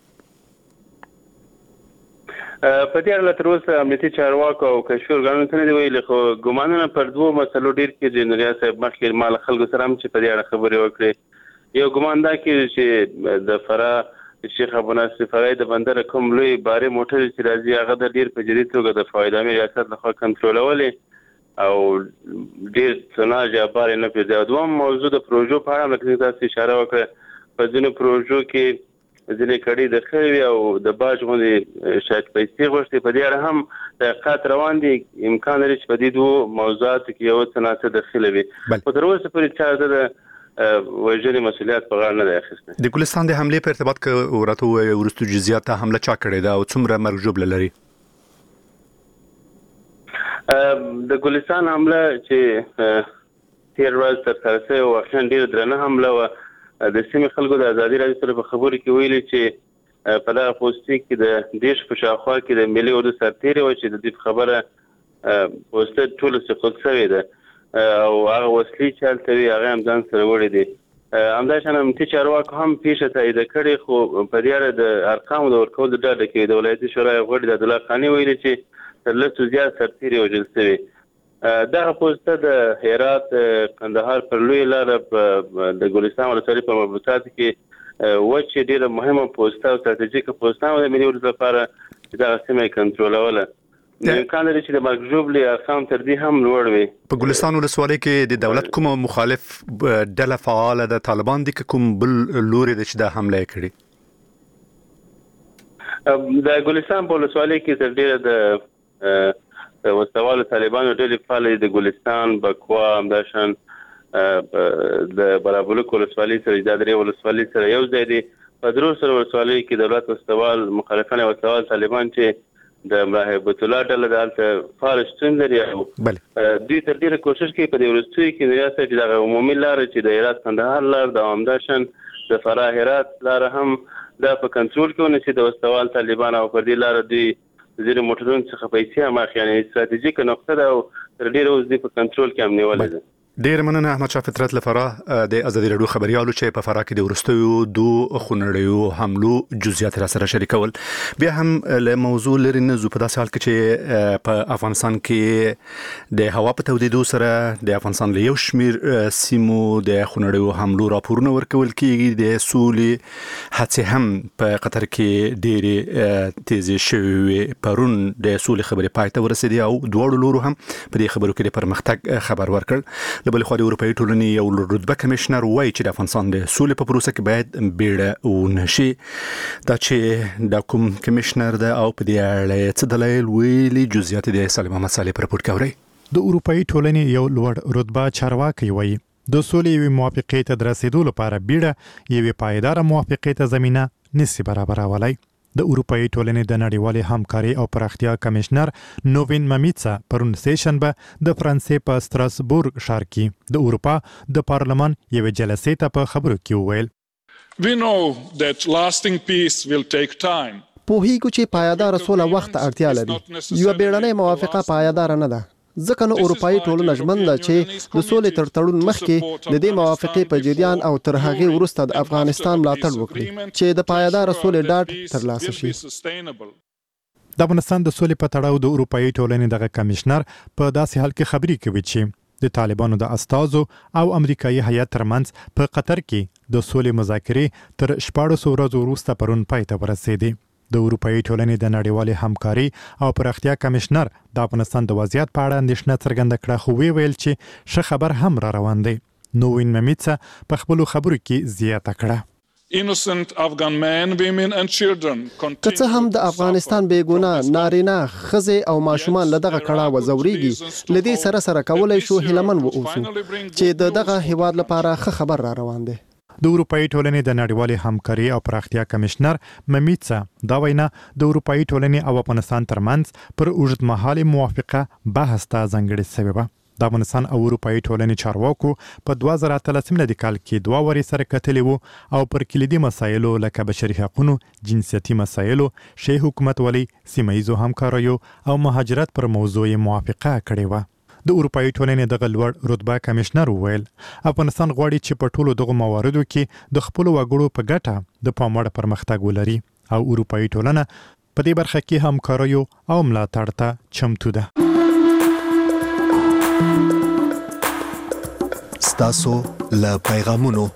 په دې اړه تر اوسه امنیتي چارواکو او کشفي ارګانونو څه نه دي ویلي، خو ګمانونه پر دوو مسلو ډېر کېږي. نو ریاست صاحب مخکې ما له خلکو سره هم چې په دې اړه خبرې وکړې، یو ګمان دا کېږي چې د فرا شیخ ابو ناصر فرای د بندر کوم لوی باري موټر چې راځي هغه د ډېر په جدي توګه د فواید عامې ریاست لخوا کنټرولولې او ډېر څناج یا بار نه پیدا. دوم موضوع د پروژو په اړه لکه تاسو اشاره وکړه، په ځینو پروژو کې ځینې کړي د خوي او د باج غوندې شاید پیسې غوښتي. په دې اړه هم تحقیقات روان دي. امکان لري چې په دې دوو موضوعاتو کې یو څه ناڅه دخیله وي. خو تر اوسه پورې چا د وژنې مسؤلیت په غاړه نه دی اخیستی. د ګلستان د حملې په ارتباط کې ورته ووایي وروستو جزئیات ته حمله چا کړې ده او څومره مرګ ژوبله لري؟ د ګلستان حمله چې تیر ورځ ترسره شوې وه واقعا ډېره درنه حمله وه. د سیمې خلکو د ازادي راډیو سره په خبرو کې ویلي چې په دغه پوستې کې د دېرش په شاوخوا کې د ملي اردو سرتېرې وه چې د دوی په خبره پوسته ټوله سقوط شوې ده او هغه وسلې چې هلته وي هغه هم ځان سره وړي دي. همداشان امنیتي چارواکو هم پیښه تایید کړې، خو په دې اړه د ارقامو د ورکولو د ډاډه کوي. د ولایتي شورای غړي د عبدالله خاني ویلي چې تر لسو زیات سرتېري وژل شوي. دغه پوسته د هرات کندهار پر لویه لاره د ګلستان ولسوالۍ په مربوطاتو کې وه چې ډېره مهمه پوسته او ستراتیژیکه پوسته وه د ملي اردو لپاره چې دغه سیمه یې کنټرولوله. امکان لري چې د مرګ ژوبلې ارقام تر دې هم لوړ وي. په ګلستان ولسوالۍ کې د دولت کومه مخالف ډله فعاله ده؟ طالبان دي که کوم بل لوري ده چې دا حمله یې کړې؟ د ګلستان په ولسوالۍ کې تر ډېره د د وسوالو طالبانو ډېرې فعالې د ګلستان، بکوا، همداشان د برابلوک ولسوالۍ سره د درې ولسوالۍ سره یو ځای دي. په درو سره ولسوالۍ کې دولت وسوال مخالفان او وسوال طالبان چې د ملاحبت الله ډله د هلته فعال شتون لري او دوی تر ډېره کوشش کوي په دې وروستیو کې نو یاسه چې دغه عمومي لاره چې د هرات کندهار لاره د همداشان د فراه هرات لاره هم دا په کنټرول کې ونیسي د وسوال طالبان او پر دې لاره دوی زیر موټرونو څخه پیسې هم اخلي. یعنې ستراتیژیکه نقطه ده او تر ډېره اوس دوی په کنټرول کې هم نیولې ده. ډېر مننه احمد شاه فطرت له فراه د ازادي راډیو خبريالو چې په فراه کې د وروستیو دوه خونړیو حملو جزئیات را سره شریکول. بیا هم له موضوع لري نه زو په داسې حال کې چې په افغانستان کې د هوا په تودېدو سره د افغانستان له یو شمیر سیمو د خونړیو حملو راپورونه ورکول کېږي. د سولې هڅې هم په قطر کې ډېرې تیزې شوې. پرون د سولې خبرې پای ته ورسېدې او دواړو لورو هم په دې خبرو کې د پرمختګ خبر ورکړ. د بل خوا د اروپאי ټولنې یو رتبه کمشنر وایي چې د افغانستان د سولې په پروسه کې باید بیړه ونشي. دا چې د کوم کمشنر ده او په دې اړه څه دلایل ویلي، جزئیات د سلیم احمد صالح پر رپورټ کوي. د اروپאי ټولنې یو لوړ رتبه چارواکي وایي د سولې یو موافقې ته د رسیدو لپاره بیړه یو پایدار موافقې ته زمينه نشي برابرولای. د اروپאי ټولنې د نړیوالې همکاري او پراختیا کمشنر نووین ممیتسا پرون سیشنبه د فرانسې په ستراسبورګ ښار کې د اروپا د پارلمان یو جلسې ته په خبرو کې وویل We know that lasting peace will take time. پوهیږو چې پایدار سوله وخت اړتیا لري. یو بیړنۍ موافقه پایدار نه ده. ځکه نو اروپאי ټولنه ژمن ده چې د سولې تر تړون مخکې د دې موافقې په جریان او تر هغه وروسته د افغانستان ملاتړ وکړي چې د پایدار سولې ډاډ ترلاسه شي. د افغانستان د سولې په تړاو د اروپאי ټولنې دغه کمشنر په داسې حال کې خبري کوي چې د طالبانو د استازو او امریکایي هیات ترمنځ په قطر کې د سولې مذاکرې تر شپاړس ورځې وروسته پرون پای ته ورسېدې. د اروپאי ټولنې د نړیوالې همکاري او پراختیا کمشنر د افغانستان د وضعیت په اړه اندېښنه څرګنده کړه، خو وی ویل چې ښه خبر هم را روان دی. نووین ممیتسا په خپل خبرو کې زیاته کړه Innocent Afghan men, women and children که څه هم د افغانستان بیګونه نارینه ښځې او ماشومان له دغه کړاو ځوريږي، لدې سره سره کولای شو هیلمن ووسو چې د دغه هیواد لپاره ښه خبر را روان دی. د اروپאי ټولنې د نړیوالې همکاري او پراختیا کمشنر ممیتسا دا وینا د اروپאי ټولنې او افغانستان ترمنځ پر اوږدمهاله موافقه بحث ته ځانګړې شوې وه. د افغانستان او اروپאי ټولنې چارواکو په دوه زره اتلسم کال کې دوه وری سره کتلې وو او پر کلیدي مسایلو لکه بشري حقوقو، جنسيتي مسایلو، شی حکومتولي، سیمایي همکاریو او مهاجرت پر موضوع موافقه کړې وه. د اروپאי ټولنې د غلوړ رتبه کمشنر وویل افغانستان غواړي چې په ټولو دغه مواردو کې د خپل وګړو په ګټه د پاموړ پرمختګ ولري او اروپאי ټولنه په دې برخه کې همکاریو او ملاتړ ته چمتو ده. ستاسو له پیغامونو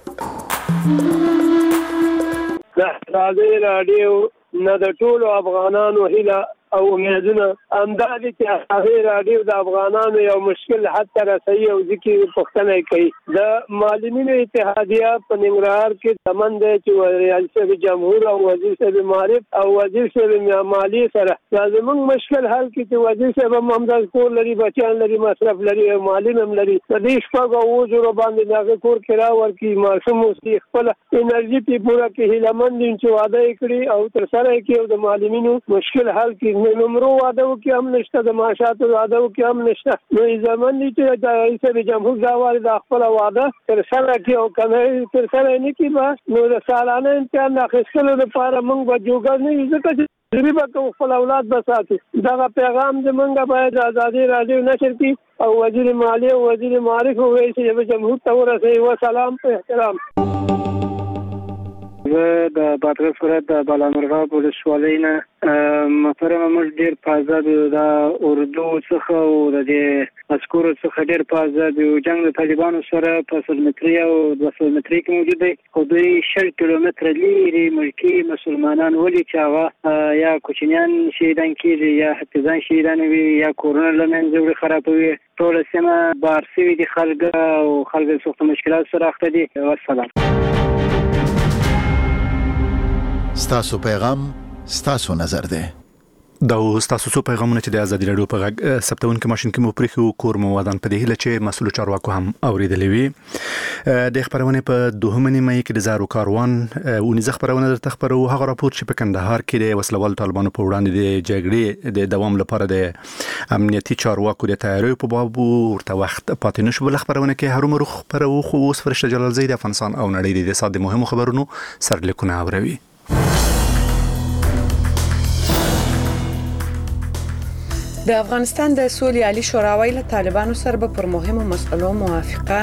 د رادیو نه د ټولو افغانانو هیله او امیدونه امدادي چې هغه راډیو د افغانانو یو مشکل حتی رسي او ذکر پښتنه کوي. د معلمینو اتحادیه په ننګرهار کې تمند چې ریاست جمهور او وزیر صاحب معارف او وزیر صاحب مالی سره لازمون مشکل حل کړي چې وزیر صاحب ممداز کور لري، بچیان لري، مصرف لري، معلم هم لري. د دې شپږ او زرو باندې دغه کور کرا ورکي معصوم اوسې خپل انرژي په پوره کې هیلمن دي چې وعده کړی او تر سره کې د معلمینو مشکل حل کړي. نمرو واده وکي هم نشته د معاشاتو واده وکي هم نشته نو زمون دي چې د رئیس جمهور ځوال د خپل واده تر سره کې او کنه تر سره نه کی با نو د سالانه امتحان اخیستلو لپاره موږ به جوګر نه ځکه چې ریبه کو خپل اولاد بساتي دا پیغام د موږ باید ازادي رادیو نشر کی او وزیر مالیه او وزیر معارف او رئیس جمهور ته ورسوي و سلام په احترام. زه د بادغیس ولایت د بالامرغاب ولسوالۍ نه محترمه موږ ډېر په آزاد یو د اردو څخه او د دې عسکرو څخه ډېر په آزاد یو جنګ د طالبانو سره په سل متري او دوه سل متري کې موجود دی خو دوی شل کیلومتره لرې ملکي مسلمانان ولي چې هغه یا کوچنیان شهیدان کېږي یا حفظان شهیدان وي یا کورونه له منځه وړي خرابوي ټوله سیمه بار سوي دي خلک او خلک سخت مشکلات سره اخته دي. والسلام. ستاسو پیغام ستاسو نظر دی. دا ستاسو څو پیغامونه چې د ازادي رادیو په غږ ثبتونکو ماشين کې مو پرېخو کور مو ودان په دې هله چې مسؤل چارواکو هم اوریدلې وي د خبرونه په دوهمه نیمه کې د زارو کاروان ونیزه خبرونه د تخبرو هغه راپور چې په کندهار کې د وسلوال طالبانو په وړاندې د جګړې د دوام لپاره د امنیتي چارواکو د تیاری په باب ورته وخت پاتې نشو. بل خبرونه کې هرومرو خبرو خو اوس فرشته جلال زید افغانستان او نړۍ د اقتصاد مهمو خبرونو سرلیکونه اوروي. د افغانستان د سولې عالی شوراوی له طالبانو سره پر مهمو مسئلو موافقه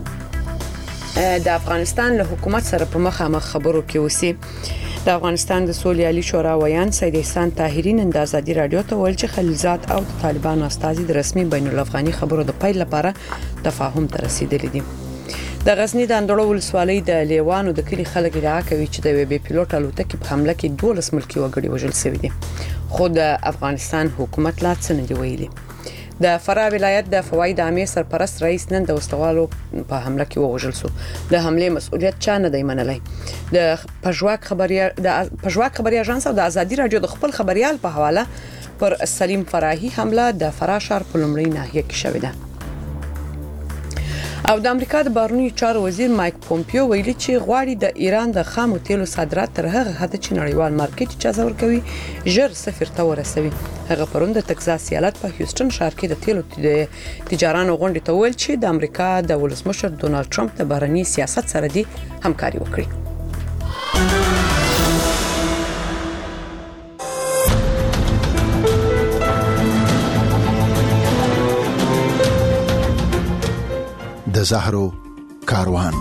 د افغانستان له حکومت سره په مخامخ خبرو کې وسی. د افغانستان د سولې عالی شوراویان سید احسان طاهری نن د ازادي رادیو ته ویل چې خلیلزاد او د طالبانو استازي د رسمي بین الافغاني خبرو د پیل لپاره تفاهم ته رسیدلي دي. د غزنی د اندړو ولسوالۍ د لیوانو د کلی خلک ادعا کوي چې د وی بي پیلوټ الوتکې په حمله کې دولس ملکی وګړي وژل شوي دي خو د افغانستان حکومت لا څه نه دی ویلي. د فراه ولایت د فواید عامه سرپرست رئیس نن د وسوالو په حمله کې وژل شو. د حمله مسؤلیت چا نه دی منلای. د پژواک خبري د پژواک خبري اژانس او د ازادي رادیو د خپل خبريال په حواله پر سلیم فراهي حمله د فراه شهر په لومړی ناحیه کې شوې ده. او د امریکا د بهرنیو چارو وزیر مایک پومپیو ویلي چې غواړي د ایران د خامو تیلو صادرات تر هغه حد چې نړیوال مارکیټ اجازه ورکوي ژر صفر ته ورسوي. هغه پرون د تکزاس ایالت په هیوستن ښار کې د تیلو تجارانو غونډې ته ویل چې د امریکا د ولسمشر ډونالد ټرمپ د بهرنی سیاست سره دی همکاري وکړي. د زهرو کاروان.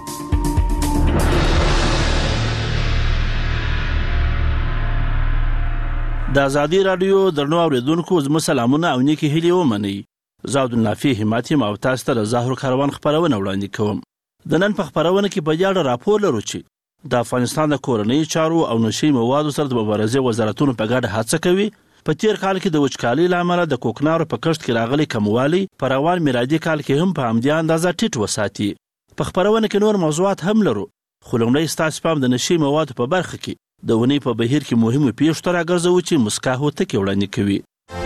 د ازادي رادیو درنو اوریدونکو زموږ سلامونه او نیکی هیلې ومنئ. زاد النافي هماتي او تاسو ته د زهرو کاروان خبرونه وړاندې کوم. د نن په خبرونه کې په اړه راپور لرو چې د افغانستان د کورنۍ چارو او نشي موادو سره د مبارزې وزارتونو په ګډه هڅه کوي. په تیر کال کې د وچکالۍ لامل د کوکنارو په کښت کې راغلي کموالی په روان میلادي کال کې هم په همدې اندازه ټیټ وساتي. په خبرونه کې نور موضوعات هم لرو خو لومړی ستاسو پام د نشي موادو په برخه کې د ونې په بهیر کې مهمه پیښه ته راګرځو چې مسکا هوته کې وړاندې کوي.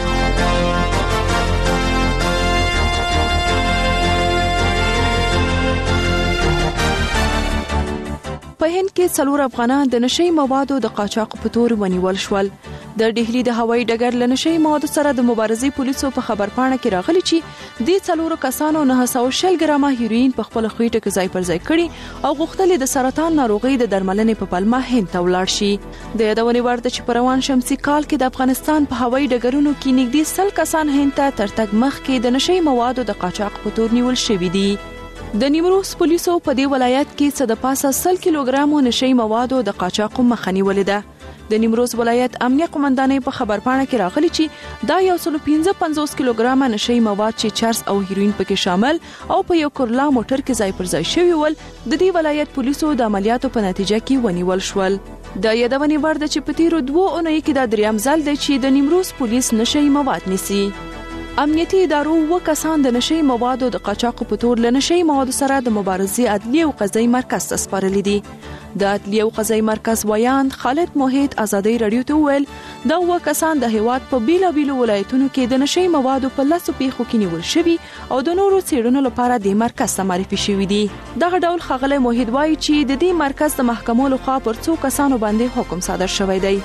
په هند کې څلور افغانان د نشي موادو د قاچاق په تور ونیول شول. د ډهلی د هوایي ډګر له نشي موادو سره د مبارزې پولیسو په خبرپاڼه کې راغلي چې د څلورو کسانو نه سوه شل ګرامه هیروین په خپل خېټه کې ځای پر ځای کړي او غوښتل د سرطان ناروغي د درملنې په پلمه هند ته ولاړ شي. د یادونې وړ ده چې په روان شمسي کال کې د افغانستان په هوایي ډګرونو کې نږدې سل کسان هند ته تر تګ مخکې د نشي موادو د قاچاق په تور نیول شوي دي. د نیمروز پولیسو په دې ولایت کې څه د پاسه سل کیلوګرامو نشي موادو د قاچاق مخه نیولې ده. د نیمروز ولایت امنیه قومندانۍ په خبرپاڼه کې راغلي چې دا یو سل پنځه پنځوس کیلوګرامه نشي مواد چې چرس او هیروین پکې شامل او په یو کورلا موټر کې ځای پر ځای شوی ول د دې ولایت پولیسو د عملیاتو په نتیجه کې ونیول شول. د یادونې وړ ده چې په تیرو دوو اونیو کې دا دریم ځل دی چې د نیمروز پولیس نشي مواد نیسي. امنیتي ادارو و کسان د نشي موادو د قاچاق په تور له نشي موادو سره د مبارزې عدلي او قضایي مرکز ته سپارلي دي. د عدلي او قضایي مرکز ویاند خالد موحد ازادي رادیو ته ویل دا و کسان د هیواد په بیلا بیلو ولایتونو کې د نشي موادو په لاسو پیښو کې نیول شوي او د نورو څېړنو لپاره د مرکز ته معرفي شوي دي. دغه ډول ښاغلی موحد وایي چې د دې مرکز د محکمو لخوا پر څو کسانو باندې حکم صادر شوی دی.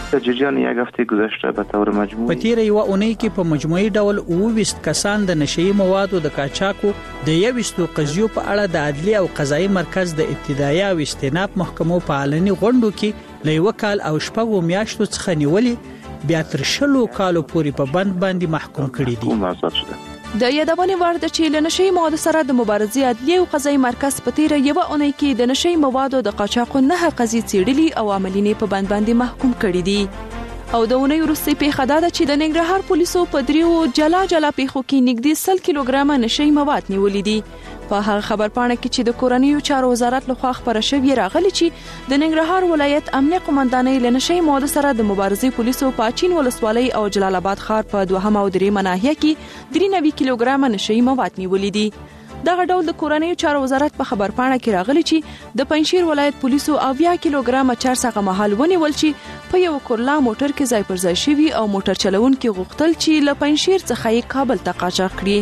در جریان یک هفته گذشته به طور مجموعی په تیره یوه اونۍ کې په مجموعي ډول اووه ویشت کسان د نشهیي موادو د قاچاقو د یوویشتو قضیو په اړه د عدلي او قضایي مرکز د ابتدایي او استیناف محکمو په اعلاني غونډو کې له یوه کال او شپږو میاشتو څخه نیولې بیا تر شلو کالو پورې په بند باندې محکوم کړي دي. د یادونې وړ ده چې له نشهیي موادو سره د مبارزې عدلي او قضایي مرکز په تیره یوه اونۍ کې د نشهیي موادو د قاچاقو نهه قضیې څېړلي او عملینې په بند باندې محکوم کړي دي. او د اونۍ وروستۍ پیښه دا ده چې د ننګرهار پولیسو په دریو جلا جلا پیښو کې نږدې سل کیلوګرامه نشهیي مواد نیولي دي. په هغه خبرپاڼه کې چې د کورنیو چارو وزارت لخوا خپره شوې راغلي چې د ننګرهار ولایت امنیه قومندانۍ له نشهیي موادو سره د مبارزې پولیسو په اچین ولسوالۍ او جلال آباد ښار په دوهم او درېیمه ناحیه کې درې نوي کیلوګرامه نشهیي مواد نیولي دي. دغه ډول د کورنیو چارو وزارت په خبرپاڼه کې راغلي چې د پنجشیر ولایت پولیسو اویا کیلوګرامه چرس هغه مهال ونیول چې په یو کورلا موټر کې ځای پر ځای شوي او موټر چلونکي غوښتل چې له پنجشیر څخه یې کابل ته قاچاق کړي.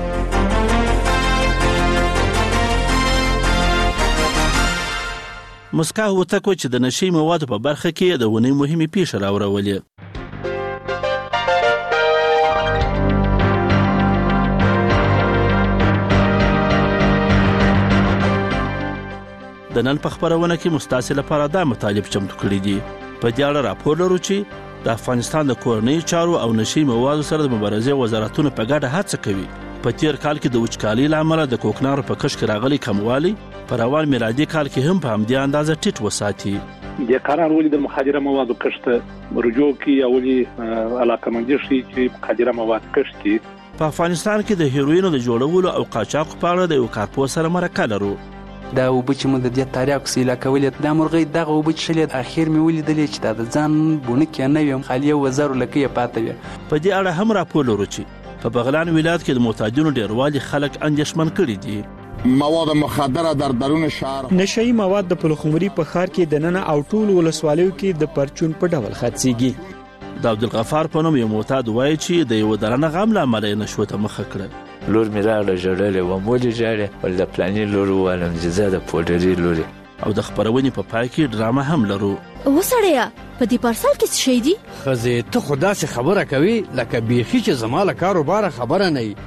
مسکا هوتکو چې د نشهیي موادو په برخه کې د ونې مهمې پیښې راوړولې. د نن په خبرونه کې مستاسې لپاره دا مطالب چمتو کړي دي. په دې اړه راپور لرو چې د افغانستان د کورنیو چارو او نشهیي موادو سره د مبارزې وزارتونه په ګډه هڅه کوي په تیر کال کې د وچکالۍ له امله د کوکنارو په کښت کې راغلي کموالی په روان میلادي کال کې هم په همدې اندازه ټیټ وساتي. د قرار ولې د مخدره موادو کښت رجوع کوي او ولې علاقمندي شي چې مخدره مواد کښت کوي. په افغانستان کې د هیروینو د جوړولو او قاچاق په اړه د یو کارپوه سره مرکه لرو. دا اوبه چې مو د دې تاریاکو سیلا کولې دا مرغۍ دغه اوبه څښلې اخر مې ولیدلې چې دا د ځان بونکې نه ویم خالي وزر لکه یې پاتې وي. په دې اړه هم راپور لرو چې په بغلان ولایت کې د معتادینو ډیروالي خلک اندېښمن کړي دي. مواد مخدره در درون شهر نشهیي مواد د پلخمري په ښار کې د ننه او ټول ولسوالیو کې د پرچون په ډول خرڅېږي. د عبدالغفار په نوم یو معتاد وایي چې د یو درنه غم له امله یې نشوه ته مخه کړه. لور مې راغله ژړلې وم ولې ژاړې ول د پلاني لور ووالم چې زه د پوډري لور او د خبرونې په پای کې ډرامه هم لرو. وسړیه په دې پارسل کې څه شی دي؟ ښځې ته خو داسې خبره کوي لکه بیخي چې زما له کاروباره خبره نه وي.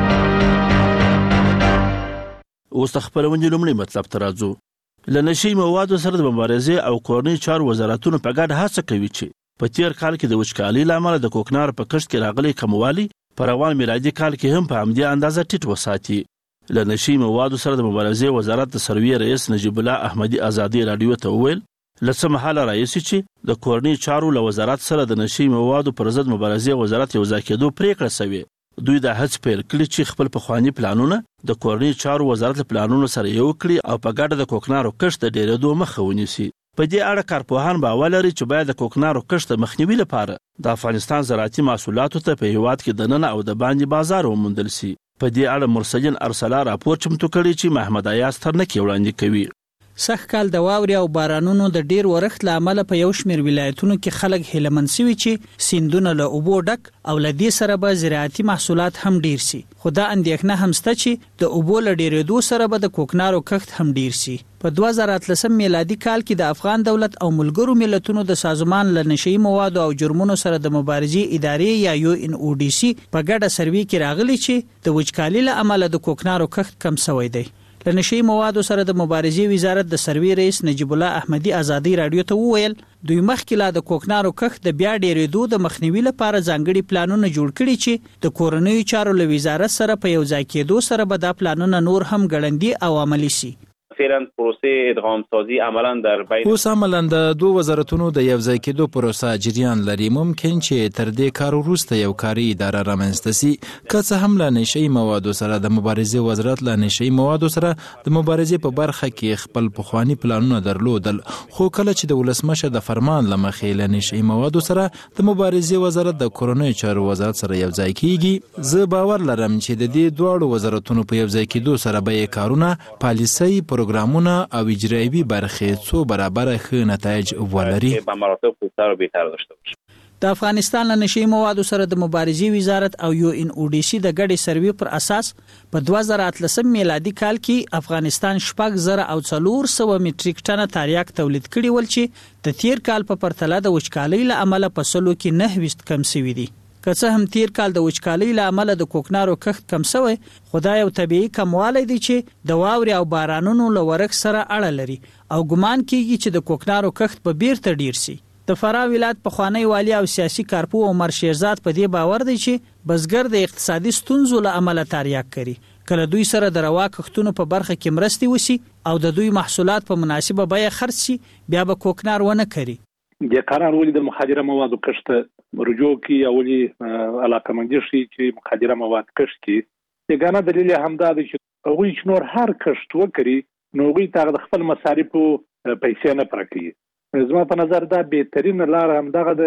اوس د خبرونې لومړی مطلب ته راځو. له نشهیي موادو سره د مبارزې او کورنیو چارو وزارتونه په ګډه هڅه کوي چې په تیر کال کې د وچکالۍ له امله د کوکنارو په کښت کې راغلي کموالی په روان میلادي کال کې هم په همدې اندازه ټیټ وساتي. له نشهیي موادو سره د مبارزې وزارت د سروي رئیس نجیب الله احمدي ازادي رادیو ته وویل له څه مهاله راهیسې چې د کورنیو چارو له وزارت سره د نشهیي موادو پر ضد مبارزې وزارت یو ځای کېدو پریکړه شوې. دوی دا هڅه پیل کړې چې خپل پخواني پلانونه د کورنیو چارو وزارت له پلانونو سره یو کړي او په ګډه د کوکنارو کښت د ډېرېدو مخه ونیسي. په دې اړه کارپوهان باور لري چې باید د کوکنارو کښت د مخنیوي لپاره د افغانستان زراعتي محصولاتو ته په هیواد کې د ننه او د باندې بازار وموندل شي. په دې اړه مرسلین ارسلا راپور چمتو کړی چې محمد ایاز ترنکي وړاندې کوي. سخت کال د واورې او بارانونو د ډیر ورښت له امله په یو شمېر ولایتونو کې خلک هیلهمن شوي چې سیندونه له اوبو ډک او له دې سره به زراعتي محصولات هم ډیر شي. خو دا اندېښنه هم شته چې د اوبو له ډیرېدو سره به د کوکنارو کښت هم ډیر شي. په دوه زره اتلسم میلادي کال کې د افغان دولت او ملګرو ملتونو د سازمان له نشهیي موادو او جرمونو سره د مبارزې ادارې یا یو ان او ډي سي په ګډه سروي کې راغلي چې د وچکالۍ له امله د کوکنارو کښت کم شوی دی. له نشهیي موادو سره د مبارزې وزارت د سروي رئیس نجیب الله احمدي ازادي رادیو ته وویل دوی مخکې لا د کوکنارو کښت د بیا ډیرېدو د مخنیوي لپاره ځانګړي پلانونه جوړ کړي چې د کورنیو چارو له وزارت سره په یو ځای کېدو سره به دا پلانونه نور هم ګړندي او عملي شي. فعلا پروسه ادغام سازی عملا در بین اوس عملا د دوه وزارتونو د یو ځای کېدو پروسه جریان لري. ممکن چې تر دې کار وروسته یو کاري اداره رامنځته شي که څه هم له نشهیي موادو سره د مبارزې وزارت له نشهیي موادو سره د مبارزې په برخه کې خپل پخواني پلانونه درلودل، خو کله چې د ولسمشر د فرمان له مخې له نشهیي موادو سره د مبارزې وزارت د کورنیو چارو وزارت سره یو ځای کیږي، زه باور لرم چې د دې دواړو وزارتونو په یو ځای کېدو سره به یې کارونه پالیسۍ پروګرامونه او اجرایوي برخې څو برابره ښه نتایج ولري. د افغانستان له نشي موادو سره د مبارزې وزارت او یو ان او ډي سي د ګډي سروي پر اساس په دوه زره اتلسم میلادي کال کې افغانستان شپږ زره او څلور سوه میټریک ټنه تریاک تولید کړي ول چې د تیر کال په پرتله د وچکالۍ له امله په سلو کې نه ویشت کم شوي دي. که څه هم تیر کال د وچکالۍ له امله د کوکنارو کښت کم شوی، خو دا یو طبیعي کموالی دی چې د واورې او بارانونو له ورښت سره اړه لري او ګمان کیږي چې د کوکنارو کښت به بیرته ډیر شي. د فراه ولایت پخوانی والی او سیاسي کارپو عمر شیرزاد په دې باور دی چې بزګر د اقتصادي ستونزو له امله تریاک کوي. کله دوی سره د روا کښتونو په برخه کې مرستې وسی او د دوی محصولات په مناسبه بیه خرڅ شي، بیا به کوکنار ونه کوي. د قرار ولې د مخدره موادو کښت رجوع کی او ولې علاقمندي شي چې مخدره مواد کښت کی. یګانه دلیل همدا دی چې هغوی چې نور هر کښت وکړي نو هغوی ته د خپل مصارفو پیسې نه پرکړي. زما په نظر دا بهترین لار هم دغه ده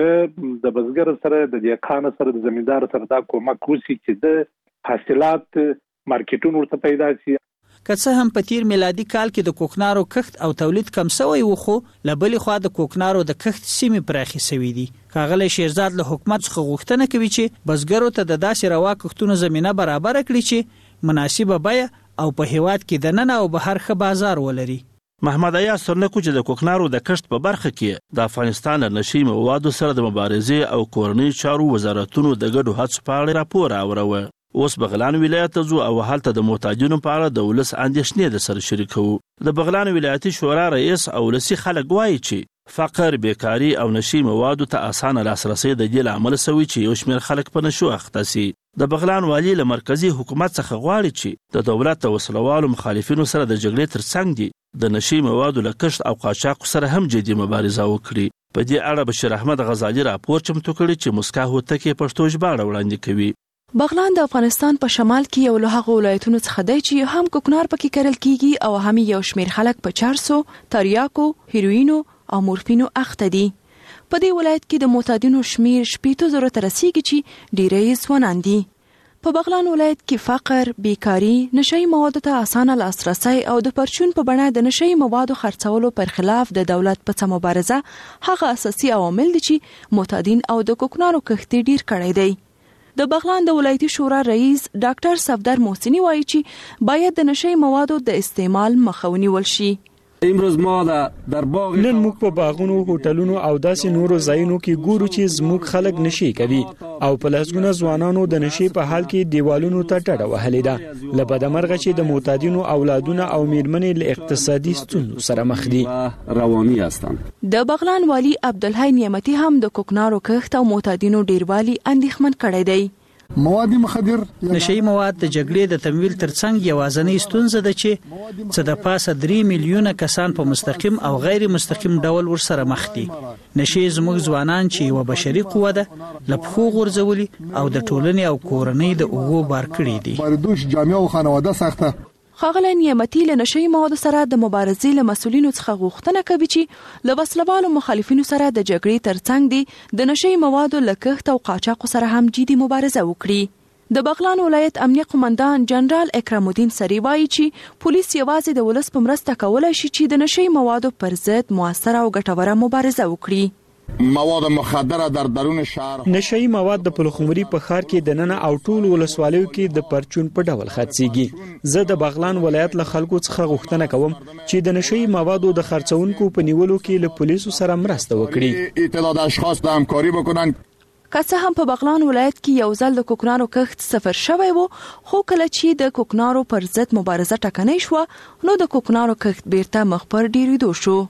چې د بزګر سره د دیکان سره د زمیندار سره دا کومک وسی چې د حاصلات مارکیټونو ورته پیدا شي. که څه هم په تیر میلادي کال کې د کوکنارو کښت او تولید کم شوی و، خو له بلې خوا د کوکنارو د کښت سیمې پراخې شوي دي. ښاغلی شیرزاد له حکومت څخه غوښتنه کوي چې بزګرو ته د داسې روا کښتونو زمینه برابر کړي چې مناسبه بیه او په هیواد کې دننه او بهر ښه بازار ولري. محمد ایاز سرنکو چې د کوکنارو د کښت په برخه کې د افغانستان له نشي موادو سره د مبارزې او کورنۍ چارو وزارتونو د ګډو هڅو په اړه راپور راوړو. اوس بغلان ولایت ته ځو او هلته د محتاجینو په اړه د ولس اندېښنې د سره شریکو. د بغلان ولایتي شورا رئیس او ولسي خلک وایي چې فقر، بیکاری او نشي موادو ته اسانه لاسرسي د دې لامل شوی چې یو شمېر خلک په نشو اخته سي. د بغلان والی له مرکزی حکومت څخه غواړي چې د دولت او وسلوالو مخالفینو سره د جګړې ترڅنګ دي د نشي موادو له کښت او قاچاق سره هم جدي مبارزه وکړي. په دې اړه بشیر احمد غزالي راپور چمتو کړی چې مسکا هوتکي پښتو ژباړه وړاندې کوي. بغلان د افغانستان په شمال کې یو له هغو ولایتونو څخه دی چې هم کوکنار پکې کرل کیږي او هم یو شمېر خلک په چارسو، تریاکو، هیروینو او مورفینو اخته دي. په دې ولایت کې د معتادینو شمیر شپېته زره ته رسیږي چې ډیری ځوانان دي. په بغلان ولایت کې فقر، بیکاری، نشئی موادو ته اسانه لاسرسی او د پرچون په بڼه د نشئی موادو خرڅولو پر خلاف د دولت په څه مبارزه هغه اساسي عوامل دي چې معتادین او د کوکنارو کښت ډیر کړی دی. د بغلان د ولایتي شورا رئیس ډاکټر صفدر محسنی وایي چې باید د نشئی موادو د استعمال مخه ونیول شي. امروز ما در باغ نن موږ په باغونو، هوټلونو او داسې نورو ځایونو کې ګورو چې زموږ خلک نشي کوي او په لسګونه ځوانانو د نشي په حال کې دیوالونو ته ټډه وهلې ده. له بدمرغه چې د معتادینو اولادونه او میرمنې له اقتصادي ستونزو سره مخ دي. رواني هستند. د بغلان والی عبدالحی نعمتي هم د کوکنارو کښت او معتادینو ډیروالي اندېښمن کړی دی. مواد مخدر نشئی مواد د جګړې د تمویل ترڅنګ یوازنۍ ستونزه ده چې څه د پاسه درې میلیونه کسان په مستقیم او غیر مستقیم ډول ورسره مخ دي. نشئی زموږ ځوانان چې یو بشري قوه ده له پښو غورځولي او د ټولنې او کورنۍ د اوږو بار کړي دي. باردوش جامعه او خانواده سخته. ښاغلی نعمتي له نشئی موادو سره د مبارزې له مسؤلینو څخه غوښتنه کوي چې له وسلوالو مخالفینو سره د جګړې ترڅنګ دي د نشئی موادو له کښت او قاچاقو سره هم جدي مبارزه وکړي. د بغلان ولایت امنیه قومندان جنرال اکرام الدین سری وایي چې پولیس یوازې د ولس په مرسته کولای شي چې د نشئی موادو پر ضد موثره او ګټوره مبارزه وکړي. مواد مخدره در درون شهر نشئی مواد د پلخمري په ښار کې د ننه او ټول ولسوالیو کې د پرچون په ډول خرڅيږي. زه د بغلان ولایت له خلکو څخه غوښتنه کوم چې د نشئی موادو د خرڅونکو په نیولو کې له پولیسو سره مرسته وکړي. اطلاع اشخاص ته همکاري وکړي. که څه هم په بغلان ولایت کې یو ځل د کوکنارو کښت صفر شوی و، خو کله چې د کوکنارو پر ضد مبارزه ټکنۍ شوه نو د کوکنارو کښت بیرته مخ پر ډیریدو شو.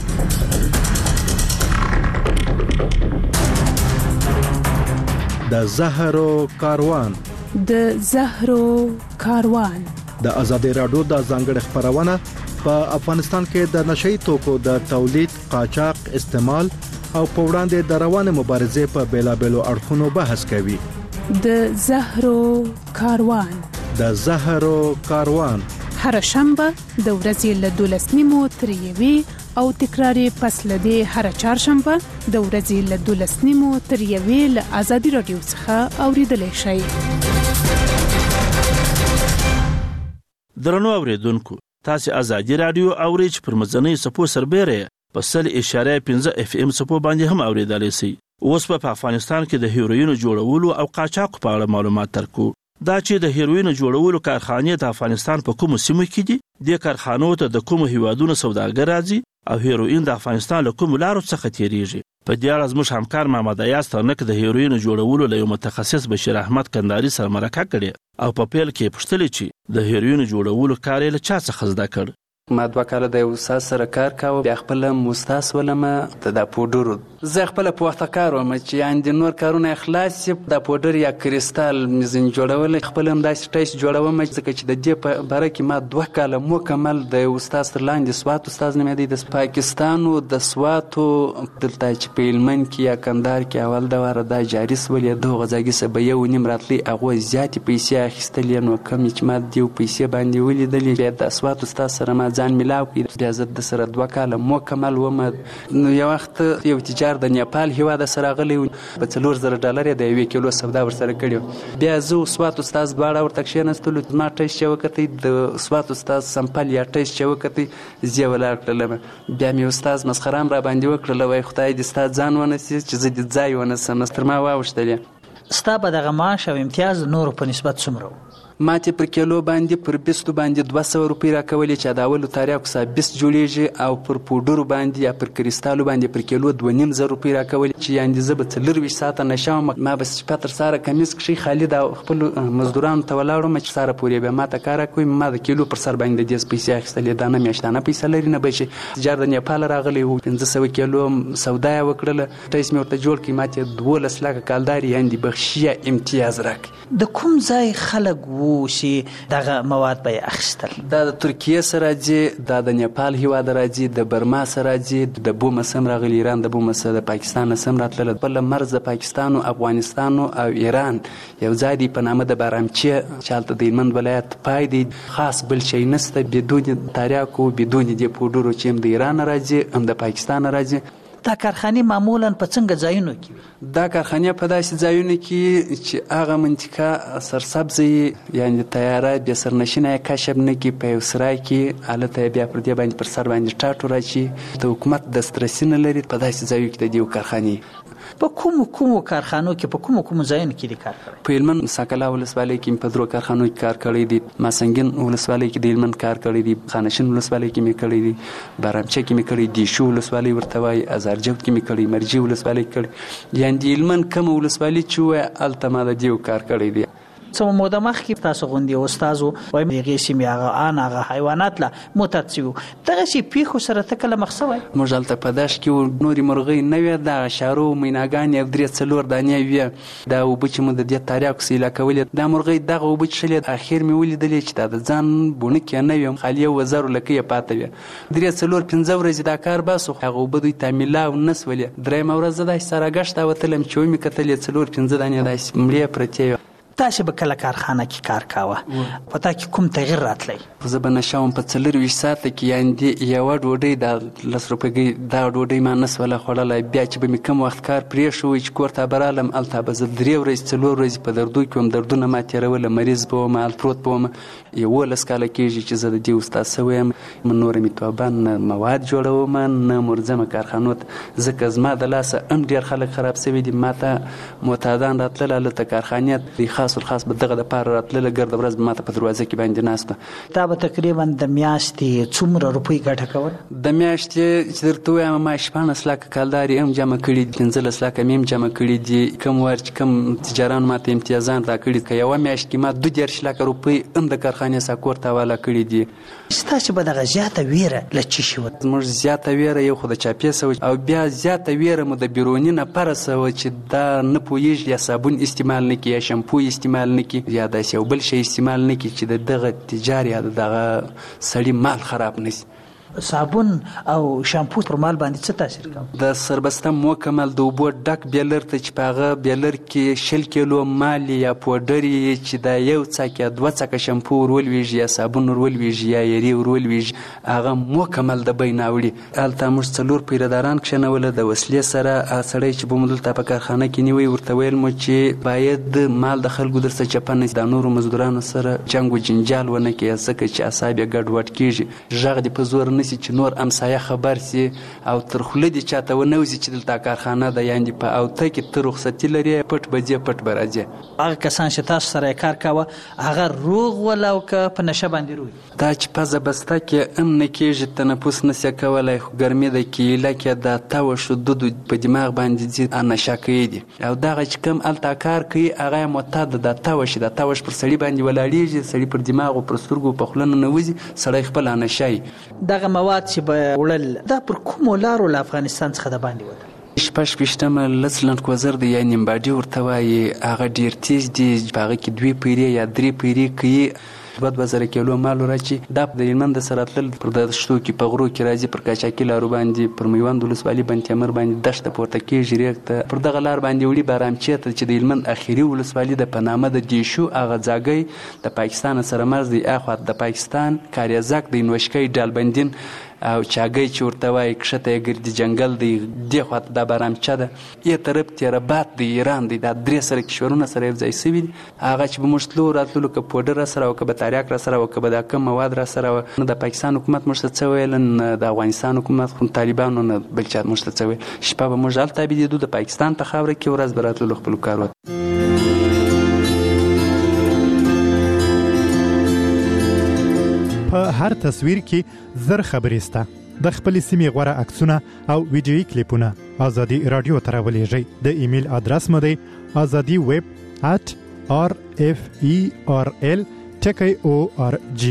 د زهرو کاروان د زهرو کاروان د ازادي راډیو د ځانګړي خبرونه په افغانستان کې د نشئی توکو د تولید، قاچاق، استعمال او په وړاندې د روانه مبارزې په بیلابېلو اړخونو بحث کوي. د زهرو کاروان د زهرو کاروان هر شنبه د ورځې له دولس نیمو تر یوې او تکراری پس لدې هر چهارشنبه د ورځې له دولس نیمو تر یوې له ازادي راډیو څخه اوریدلای شئ. درنو اوریدونکو، تاسو ازادي راډیو اورئ چې پر مزنۍ سپو سربېره په سل اشاره پنځه اف ام سپو باندې هم اوریدلای شئ. اوس په افغانستان کې د هیروین جوړولو او قاچاق په اړه معلومات ترکو. دا چې د هیروین جوړولو کارخانې د افغانستان په کومو سیمو کې دي، د کارخانو ته د کومو هیوادونو سوداګر راځي او هیروین د افغانستان له کومو لارو څخه تیریږي. په دې اړه زموږ همکار محمد ایاز ترنک د هیروین جوړولو له یو متخصص بشیر احمد کنداري سره مرکه کړې او په پیل کې پوښتنه چې د هیروین جوړولو کار یې له چا څخه زده کړ. ما دوه کاله د یو استاد سره کار کاوه، بیا خپل مستاس ولمه د پوډرو. زه خپل په وخت کار وم چې یعنې نور کارونه خلاص شي، د پوډر یا کریستال مزین جوړول خپل هم داسې ټیسټ جوړوم ځکه چې د دې په باره کې ما دوه کاله مکمل د یو استاد تر لاندې سوات استاد نومېدی د پاکستانو د سواتو دلته چې په هلمند کې یا کندهار کې اول د واره دا جاري سولې دغه ځاګي څه به یو نیم راتلی هغوی زیاتې پیسې اخیستلې، نو کمې چې ما د یو پیسې باندې ولیدلې بیا د سوات استاد سره ما ځان ملاو کړ. بیا زه د سره دوه کاله مکمل وم. نو یو وخت یو تجار د نیپال هیواد سره غلی په څلور زره ډالر د یوې کیلو سودا ورسره کړی. بیا زه سوات استاد دواړه ورته کښېنستلو، ما ټیسټ چې وکتئ د سوات استاد سمپل یا ټیسټ چې وکتئ زه ولاړ کړلم. بیا مې استاد مسخره هم را باندې وکړله، وایي خدای دې ستا ځان ونیسي چې زه دې ځای ونیسم. تر ما واوښتلې. ستا به دغه معاش او امتیاز د نورو په نسبت څومره و؟ ما ته پر کیلو باندې پر بیستو باندې دوه سوه روپۍ راکولې چې د اولو تاریاکو څخه بیست جوړېږي، او پر پوډرو باندې یا پر کریستالو باندې پر کیلو دوه نیم زره روپۍ راکولې چې یعنې زه به څلرویشت ساعته نشه وم. ما به شپه تر سهاره کمیز کښې خالي د خپلو مزدورانو ته ولاړ وم چې سهاره پورې به ما ته کار راکوي. ما د کیلو پر سر باندې د دې پیسې اخیستلې، دا نه میاشتانه پیسه لري نه به چې تجار د نیپال راغلی و، پنځه سوه کیلو سودا یې وکړله، ټیسټ مې ورته جوړ کړي، ما ته دولس لاکه کالداري یعنې بخشیه امتیاز راکړي. د کوم ځای خلک وو چې دغه مواد به یې اخیستل؟ دا د ترکیې سره راځي، دا د نیپال هیواد راځي، د برما سره راځي، د بومه سم راغلي، ایران د بومه سره د پاکستان سم راتلل. بل مرز د پاکستان او افغانستان او ایران یو ځای دی په نامه د بارامچه چې هلته د هلمند ولایت پای دی، خاص بل شی نشته بدون تاریاکو بدون د پوډرو چې هم د ایران راځي هم د پاکستان راځي. دا کارخانې معمولا په څنګه ځایونو کې؟ دا کارخانې په داسې ځایونو کې چې هغه منطقه سرسبزه یعنې د طیاره بې سرنشینه یې کشف نه کړي، په یو سرای کې هلته یې بیا پر دې باندې پر سر باندې ټاټو راشي، د حکومت دسترسي نه لري. په داسې ځایو کې د دې کارخانې په کومو کومو کارخانو کې په کومو کومو ځایونو کې دې کار کړی؟ په هلمند ساکلا ولسوالۍ کې په درو کارخانو کې کار کړی دی، ماسنګین ولسوالۍ کې د هلمند کار کړی دی، خانشین ولسوالۍ کې مې کړی دی، بارامچه کې مې کړی، دیشو ولسوالۍ ورته وایي، ازارجوت کې مې کړی، مرجي ولسوالۍ کې کړی. یعنې د هلمند کومه ولسوالۍ چې وایي هلته ما د دې کار کړی دی. څه موده مخکې تاسو غوندې استاد وایي د هغې سیمې هغه ان هغه حیوانات له معتاد شوي وو، دغسې پیښو سره ته کله مخ شوی؟ موږ هلته په دښت کې وو، نورې مرغۍ نه وې، دغه شارو مییناګانې او درې څلور دانې وې. دا اوبه چې مو د دې تاریاکو سیله کولې، دا مرغۍ دغه اوبه څښلې، اخر مې ولیدلې چې دا د ځان بونکې نه وي، خالي یو وزرو لکۍ یې پاته وې. درې څلور پنځه ورځې دا کار باسو، هغه اوبه دوی ته میلاو نه سولې. درېیمه ورځ زه داسې سره ګشت ته وتلم چې ومې کتلې څلور پنځه دانې داسې مړې پرتې وې. تاسې به کله کارخانه کې کار کاوه، په تا کې کوم تغیر راتلی؟ زه به نشه وم په څلرویشت ساعته کې، یعنې یوه ډوډۍ د لس روپۍ دا ډوډۍ ما نه سوله خوړلی. بیا چې به مې کوم وخت کار پرېښوی چې کور ته به رالم، هلته به زه درې ورځې څلور ورځې په دردو کې وم، دردونه ما تېروله، مریض به وم، هلته پروت به وم. یولس کاله کېږي چې زه د دې استاد سوی یم، نوره مې توبه نه مواد جوړوم نه مرځمه کارخانو ته، ځکه زما د لاسه هم ډېر خلک خراب سوي دي. ما ته معتادان راتلل هلته کارخانې ته، خاص الخاص به دغه دپاره راتلله، ګرده ورځ به ما ته په دروازه کې باندې ناسته. تا به تقریبا د میاشتې څومره روپۍ ګټه کول؟ د میاشتې چې درته ووایم ما شپاړس لاکه کالداري هم جمع کړي دي، پنځلس لاکه مې هم جمع کړي دي. کوم وار چې کوم تجارانو ما ته امتیازان راکړي، که یوه میاشت کې ما دوه دېرش لاکه روپۍ هم د کارخانې څخه کور ته حواله کړي دي. ستاسې به دغه زیاته ویره له څه شي وه؟ زموږ زیاته ویره یو خو د چاپې سوه، او بیا زیاته ویره مو د بیروني نفره سوه چې دا نه پوهېږي یا صابون استعمال نه کړي یا شمپو استعمال نه کړي یا داسې یو بل شی استعمال نه کړي چې د دغه تجار یا د دغه سړي مال خراب نه شي. صابون او شامپو پر مال باندې څه تاثیر کوي؟ د سربسته مکمل د اوبو ډک بیلر ته چې په هغه بیلر کې شل کیلو مال یا پوډر چې دا یو څاک یا دوه څاکه شامپو ورولویږي یا صابون ورولویږي یا یری ورولویږي، هغه مکمل د بیې ناوړي. هلته موږ څلور پیرداران کښېنوله د وسلې سره. سړی چې به مو دلته په کارخانه کې نیوی ورته ویل مو چې باید مال د خلکو در څخه چپه نه شي، د نورو مزدورانو سره جنګ و جنجال ونه کړي ځکه چې اعصاب یې ګډوډ کېږي، غږ دې په زور نه وسی چې نور امسایه خبر سي او تر خوله دې چاته ونوځي چې دلته کارخانه ده یعنې په اوته کې ته رخصتي لري پټ به ځې پټ به راځې. هغه کسان چې تاسو سره کار کوه هغه روغ ول او که په نشه باندې روي؟ دا چې پزه بسته کې ام نه کېږي تنفس نشي کولی خو ګرمي د کیله کې د تاوه شدود په دماغ باندې ځي نشه کوي دي او دغه چې کوم هلته کار کوي هغه یې معتاد د تاوه شي د تاوش پر سړي باندې ولاړېږي سړي پر دماغ او پر سترګو په خوله ننوځي سړی خپله نشه وي. دغه مواد چې به وړل دا پر کومو لارو له افغانستان څخه د باندې وتل؟ شپږ شپېشتمه لس لنډکوزر دی یا نیمباډي ورته وایي هغه ډېر تیز دي په هغه کې دوې پیرې یا درې پیرې کوي دوه دوه زره کیلو مالو راچی دا د هلمند سره تلل پر دښتو کې په غرو کې راځي پر قاچاقي لارو باندې پر میوند ولسوالي بند تیمر باندې دښته پورته کېږي ریګ ته پر دغه لار باندې وړي بارامچې ته چې د هلمند اخري ولسوالي د په نامه د دیشو هغه ځاګی د پاکستان سره مرز دی اخوا د پاکستان کاریزک د نوشکۍ ډالبندین او چاګی چې ورته وایي کښته یې ګردي جنګل دی دې خواته دا بارامچه ده یې طرف تیربات د ایران دی دا درې سره کشورونه سره یو ځای سوي دي هغه چې به موږ تلو راتللو که پوډر را سره وه که به تاریاک را سره وه که به دا کم مواد را سره وه نه د پاکستان حکومت موږ ته څه ویل نه د افغانستان حکومت خو طالبانو نه بل چا موږ ته څه ویل شپه به موږ هلته بېدېدو د پاکستان په خاوره کې ورځ به راتللو خپلو کارو. په هر تصویر کې زر خبرې سته د خپل سیمې غوره عکسونه او ویډیویي کلیپونه ازادي رادیو ته راولېږئ. د ایمیل ادرس مو دی ازادي ویب at r f e r l ټکی او ار جی.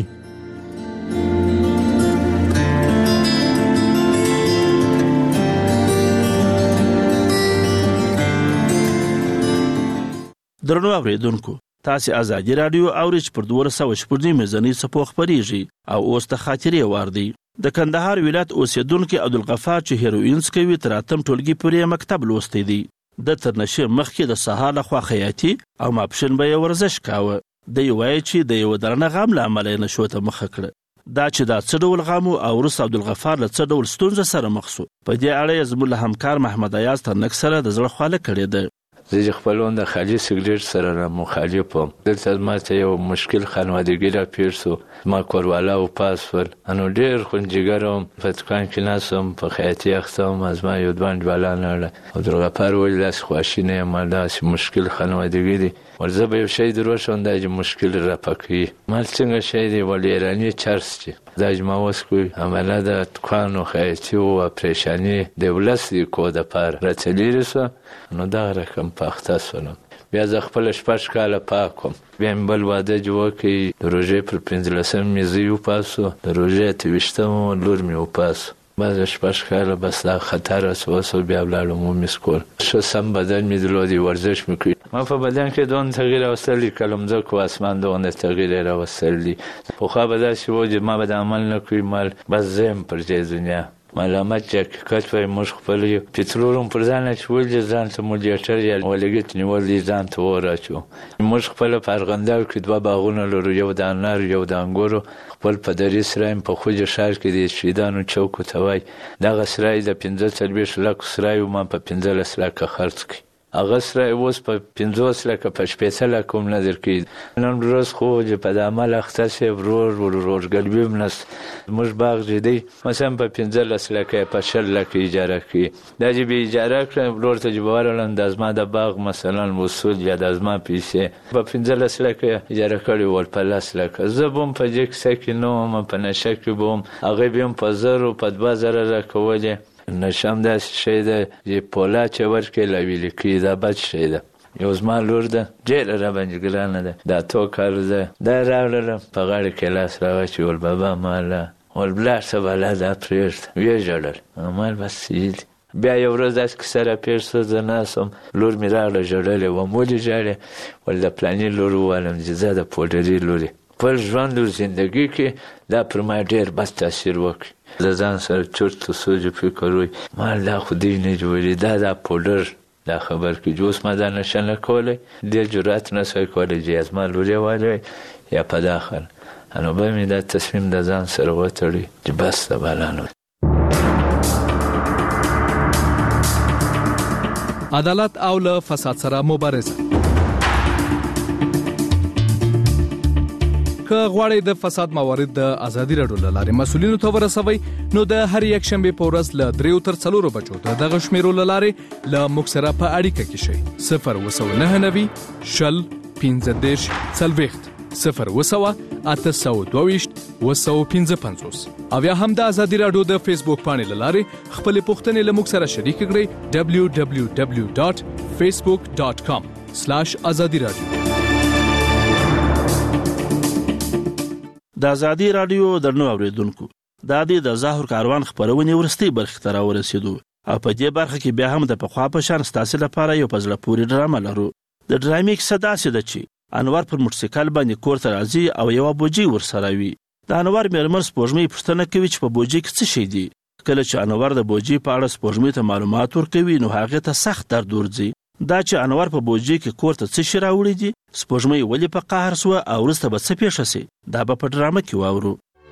درنو اوریدونکو تاسې ازادي رادیو اورئ چې پر دولس سوه شپږ نوي میزانۍ څپو خپرېږي او اوس د خاطرې وار دی. د کندهار ولایت اوسېدونکي عبدالغفار چې هیروین څکوي تر اتم ټولګي پورې مکتب لوستی دی. د تر نشې مخکې د سهار لخوا خیاطي او ماپښین به یې ورزش کاوه. دی وایي چې د یوه درنه غم له امله یې نشو ته مخه کړه. دا چې دا څه ډول غم او وروسته عبدالغفار له څه ډول ستونزه سره مخ سو په دې اړه یې زموږ له همکار محمد ایاز ترنک سره د زړه خواله کړې ده. زه چې خپلون د خالي سګرټ سره را مخالف وم. دلته زما ته یو مشکل خانوادګي را پېښ سو. زما کوروالا وپاس ول نو ډېر خونجګر وم په دکان کې ناست وم په خیاطي اخته وم زما یو دوه انډیواله راغله عبدالغفار وویل داسې خواشي نه یم داسې مشکل خانوادګي دی ول زه به یو شی در وښیم دا چې مشکل رفع کوي. ما څنګه شی دی ول ایراني چرس چې دا چې ما اوس کوي عمله د دکان و خیاطي و پریشاني د ولس د کو دپاره راته لرې سوه نو دغه رقم په اخته شولم. بیا زه خپله شپږ کاله پاک وم. بیا مې بل واده چې وکړي د روژې پر پنځلسم مې زوی وپاسو د روژې اته ویشتم لور مې وپاسو. بعد شپږ کاله بس دا خطر راڅه وسو بیا ولاړم ومې سکول. ښه سم بدن مې درلودی ورزش مې کوي. ما په بدن کې دونه تغییر راوستلی که لمځکو اسمان دونه تغییر یې راوستلی. پخوا به داسې و چې ما به د عمل نه کوي مال بس زه یم پر دې دنیا ملامت چې حقیقت وایي موږ خپل یو پټرول هم پر ځان اچول دي ځان ته موډیټر یا ولګیت نیول دي ځان ته وراچو. موږ خپل په ارغنداو کې دوه باغونه لرو یو د انار یو د انګورو. خپل په درې سرایم په خوج ښار کې د شهیدانو چوک ته وای دغه سرای د پنځه څلوېښت لکو سرای ما په پنځلس لکه خرڅ کړي. هغه سرای اوس په پنځوس لکه په شپېته لکه هم نه درکوي. نن ورځ خو چې په د عمل اخته شي ورور ورورګلوي هم نشته. زموږ باغ چې دی مثلا په پنځلس لکه په شل لکه اجاره کوي. دا چې به اجاره کړم ورور ته چې به ورغلم د زما د باغ مثلا وصول یا د زما پیسې په پنځلس لکه اجاره کړي ول په لس لکه. زه به هم په دې کیسه کې نه وم په نشه کې به هم هغې به هم په زرو په دوه زره راکولې. نشه هم داسې شی ده چې پولاد چې ورکړې لا ویلې کوي دا بد شی ده. یو زما لور ده ډېره راباندې ګرانه ده دا تو کار ده دا راغلله په غاړه کې لاس راواچوي ول بابا ماله ول بلاړ شه بالا دا پرېږده ویې ژړل مال بس سیدي. بیا یو ورځ داسې کیسه راپېښ شوه زه ناست وم لور مې راغله ژړلې وم ولې ژاړې ول د پلاني لور وویلم چې زه د پوډري لور یم. خپل ژوند او زندګي کې دا پر ما ډېر بد تاثیر وکړي. له ځان سره چرت و سوچ فکر وی مال دا خو دوی نه جوړي دا دا پوډر دا خبر کې چې اوس ما دا نشه نه کولی دې جرأت نه سوی کولی چې زما لور یې والی یا په داخل نو به مې دا تصمیم د ځان سره وتړي چې بس د بالا نه. عدالت او له فساد سره مبارزه. که غواړئ د فساد موارد د ازادي راډیو له لارې مسؤلینو ته ورسوئ نو د هر یک شنبې په ورځ له دریو تر څلورو بجو د دغه شمیرو له لارې له موږ سره په اړیکه کې شئ. صفر اووه سوه نهه نوي شل پنځه دېرش څلوېښت صفر اووه سوه اته سوه دوه ویشت اووه سوه پنځه پنځوس او یا هم د ازادي راډیو د فیسبوک پاڼې له لارې خپلې پوښتنې له موږ سره شریک کړئ ډبلیو ډبلیو ډبلیو ډاټ فیسبوک ډاټ کام سلاش ازادي راډیو. د ازادي راډیو درنو اوریدونکو دا د ظاهر کاروان خبرونه ورستي برخه تر ورسېدو او په دې برخه کې بیا هم د پخوا په شان ستاسو لپاره یو پزړه پوری ډرامه لرو. د ډرامې کیسه داسې ده چې انور پر موټرسایکل باندې کور ته راځي او یو بوجي ورسره وي. د انور مېرمن سپوږمۍ پوښتنه کوي چې په بوجي کې څه شي دي. کله چې انور د بوجي په اړه سپوږمۍ ته معلومات ورکوي نو هغه ته سخت درد ورځي. دا چې انور په بوجي کې کور ته څه شي راوړي دي، سپوږمۍ ولې په قهر سوه او وروسته به څه پیښه سي، دا به په ډرامه کې واورو.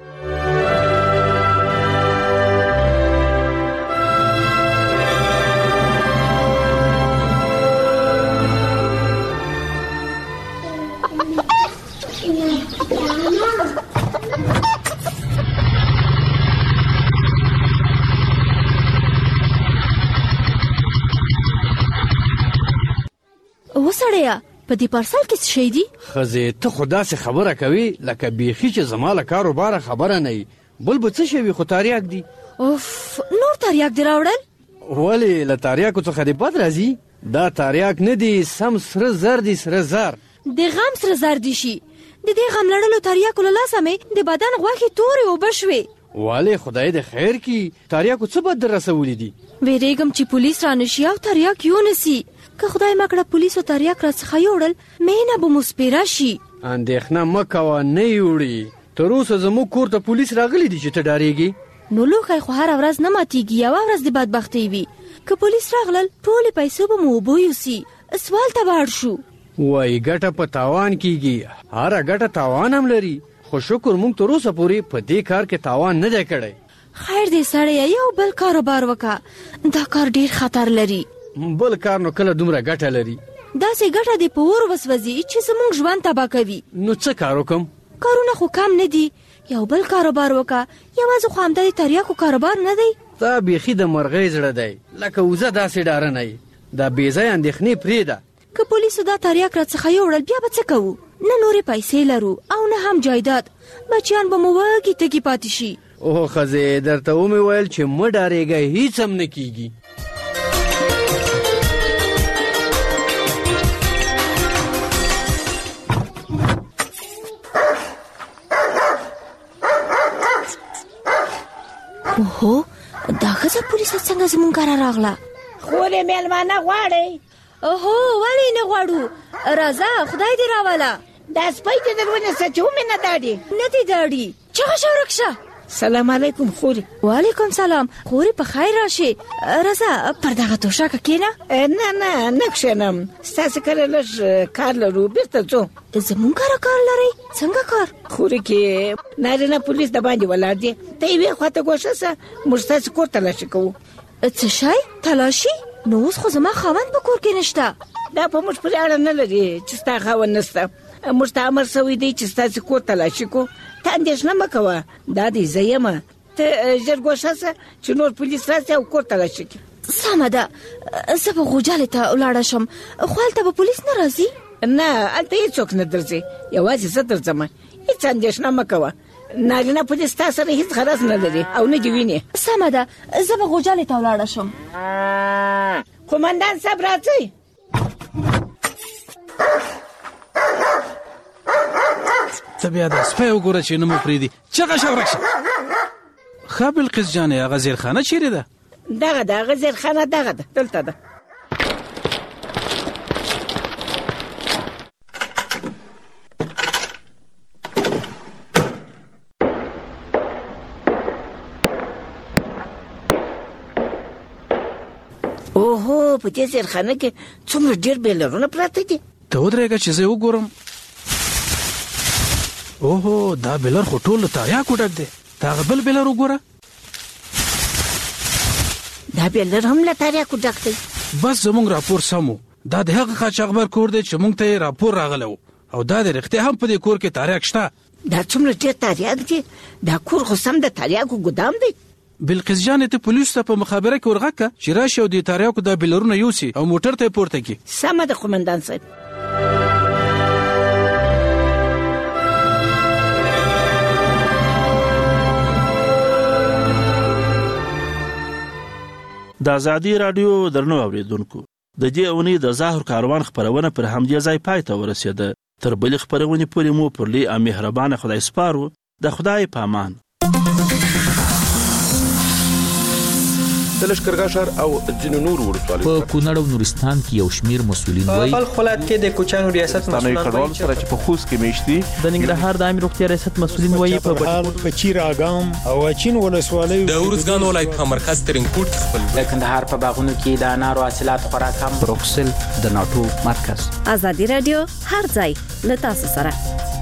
وسړیا په دې پارسل کې څه شي دي؟ خزه ته خدا سي خبره کوي لکه بیخي چې زماله کاروبار خبره نه بل به څه شي خو تاریاک دي. اوف نور تاریاک دی راوړل؟ ولی له تاریاکو څخه دی بد راځي؟ دا تاریاک نه دي، سم سره زر دي، سره زر د غم سره زر دي شي. د دې غم لړلو تاریاکو له لاسه مې د بدن غوښې تورې اوبه شوې. ولی خدای دې خیر کی، تاریاکو څه بد در رسولي دي؟ ویریږم چې پولیس رانشي او تاریاک یونسي. که خدای مکړه پولیس او تاریاک را څخه یوړل مینه به مسپیره شي. اندېښنه مه کوه نه یوړي. تر اوسه زموږ کور ته پولیس راغلي دي چې ته ډارېږي؟ نو لوښی خو هره ورځ نه ماتېږي، یوه ورځ د بدبختۍ وي. که پولیس راغلل ټولې پیسې به مو اوبه یوسي. سوال ته به اړ شو. وایي ګټه په تاوان کیږي، هره ګټه تاوان هم لري، خو شکر موږ تر اوسه پورې په دې کار کې تاوان نه دی کړی. خیر دی سړیه، یو بل کاروبار وکړه، دا کار ډیر خطر لري. بل کار نو کله دومره ګټه لري؟ داسې ګټه دی په اور وسوځي چې زموږ ژوند تباه کوي. نو څه کار وکم؟ کارونه خو کم نه دي، یو بل کاروبار وکړه. یوازې خو همدا د تریاکو کاروبار نه دی. دا بیخي د مرغۍ زړه دی، لکه وزه داسې ډاره نه یي. دا بېځایه اندېښنې پرېږده. که پولیسو دا تریاک را څخه یوړل بیا به څه کوو؟ نه نورې پیسې لرو او نه هم جایداد، بچیان به مو وږي تږي پاتې شي. اوه ښځې درته ومې ویل چې مه ډارېږئ، هیڅ هم نه کیږي. اوهو دا ښځه پولیسه څنګه زموږ کره راغله؟ خورې میلمانه غواړئ؟ اوهو ولې نه غواړو، راځه خدای دې راوله. دا سپی دې در ونیسه چې ومې نه داړي؟ نه دې داړي، چغه شه ورک شه. سلام علیکم خورې. وعلیکم سلام. خورې په خیر راشې، راځه پر دغه توشکه کښېنه. نه نه نه کښېنم، ستاسې کره لږ کار لرو، بیرته ځو. زموږ کره کار لرئ؟ څنګه کار؟ خورې کې نارینه پولیس د باندې ولاړ دي، ته یوې خواته ګوښه شه، موږ ستاسې کور تلاشي کوو. څه شی تلاشي؟ نو اوس خو زما خاوند په کور کې نشته. دا په موږ پورې اړه نه لري چې ستا خاوند نشته. موږ ته امر شوی دی چې ستاسې کور تلاشي کو. ته اندېښنه مه کوه، دا دی زه یمه. ته ژر ګوښه شه چې نور پولیس راسي او کور تلاشي کړي. سمه ده، زه به غوجالې ته ولاړه شم، خو هلته به پولیس نه راځي؟ نه هلته هېڅوک نه درځي، یوازې زه درځم. هېڅ اندېښنه مه کوه، نارینه پولیس تا سره هېڅ غرض نه لري او نه دې ویني. سمه ده، زه به غوجالې ته ولاړه شم. قومندان صاحب راځئ. ته بیا دا سپی وګوره چې نه مو پرېږدي، چغه شه ورک شه. ښه بلقیس جانې هغه زیرخانه چیرې ده؟ دغه ده، هغه زیرخانه دغه ده، دلته ده. اوهو په دې زیرخانه کې څومره ډېر بیلرونه پراته دي. ته ودرېږه چې زه وګورم. اوهو دا بیلر خو ټول له تریاکو ډک دی. دا هغه بل بیلر وګوره. دا بیلر هم له تریاکو ډک دی. بس زموږ راپور سم و. دا د هغه قاچاقبر کور دی چې موږ ته یې راپور راغلی و، او دا د رښتیا هم په دې کور کې تریاک شته. دا څومره ډېر تریاک دي دا کور خو سم د تریاکو ګدام دی بلقیس جان ته پولیس ته په مخابره کې ورغکه چې راشي او د تریاکو د بلرونه یوسي او موټر ته پورته کی سمه د قومندان صاحب د ازادي رادیو درنو اوریدونکو د دې اونۍ د ظاهر کاروان خبرونه پر همدې ځای پای ته ورسېده تر بلې خبرونې پورې مو پر لوی او مهربانه خدای سپارو د خدای په امان د لشکرګاه ښار او ځینو نورو ولسوالیو په کونړ او نورستان کې یو شمیر مسؤلین وایي په خپل ولایت کې د کوچانو ریاست مسؤلین وایي سره چې په خوست کې میشتي د ننګرهار د عامه روغتیا ریاست مسؤلین وایي په بهال په چیراګام او اچین ولسوالیو د اورزګان ولایت په مرکز ترنګوټ کې خپل د کندهار په باغونو کې د انارو حاصلات خورا کم بروکسل د ناټو مرکز ازادي رادیو هر ځای له تاسو سره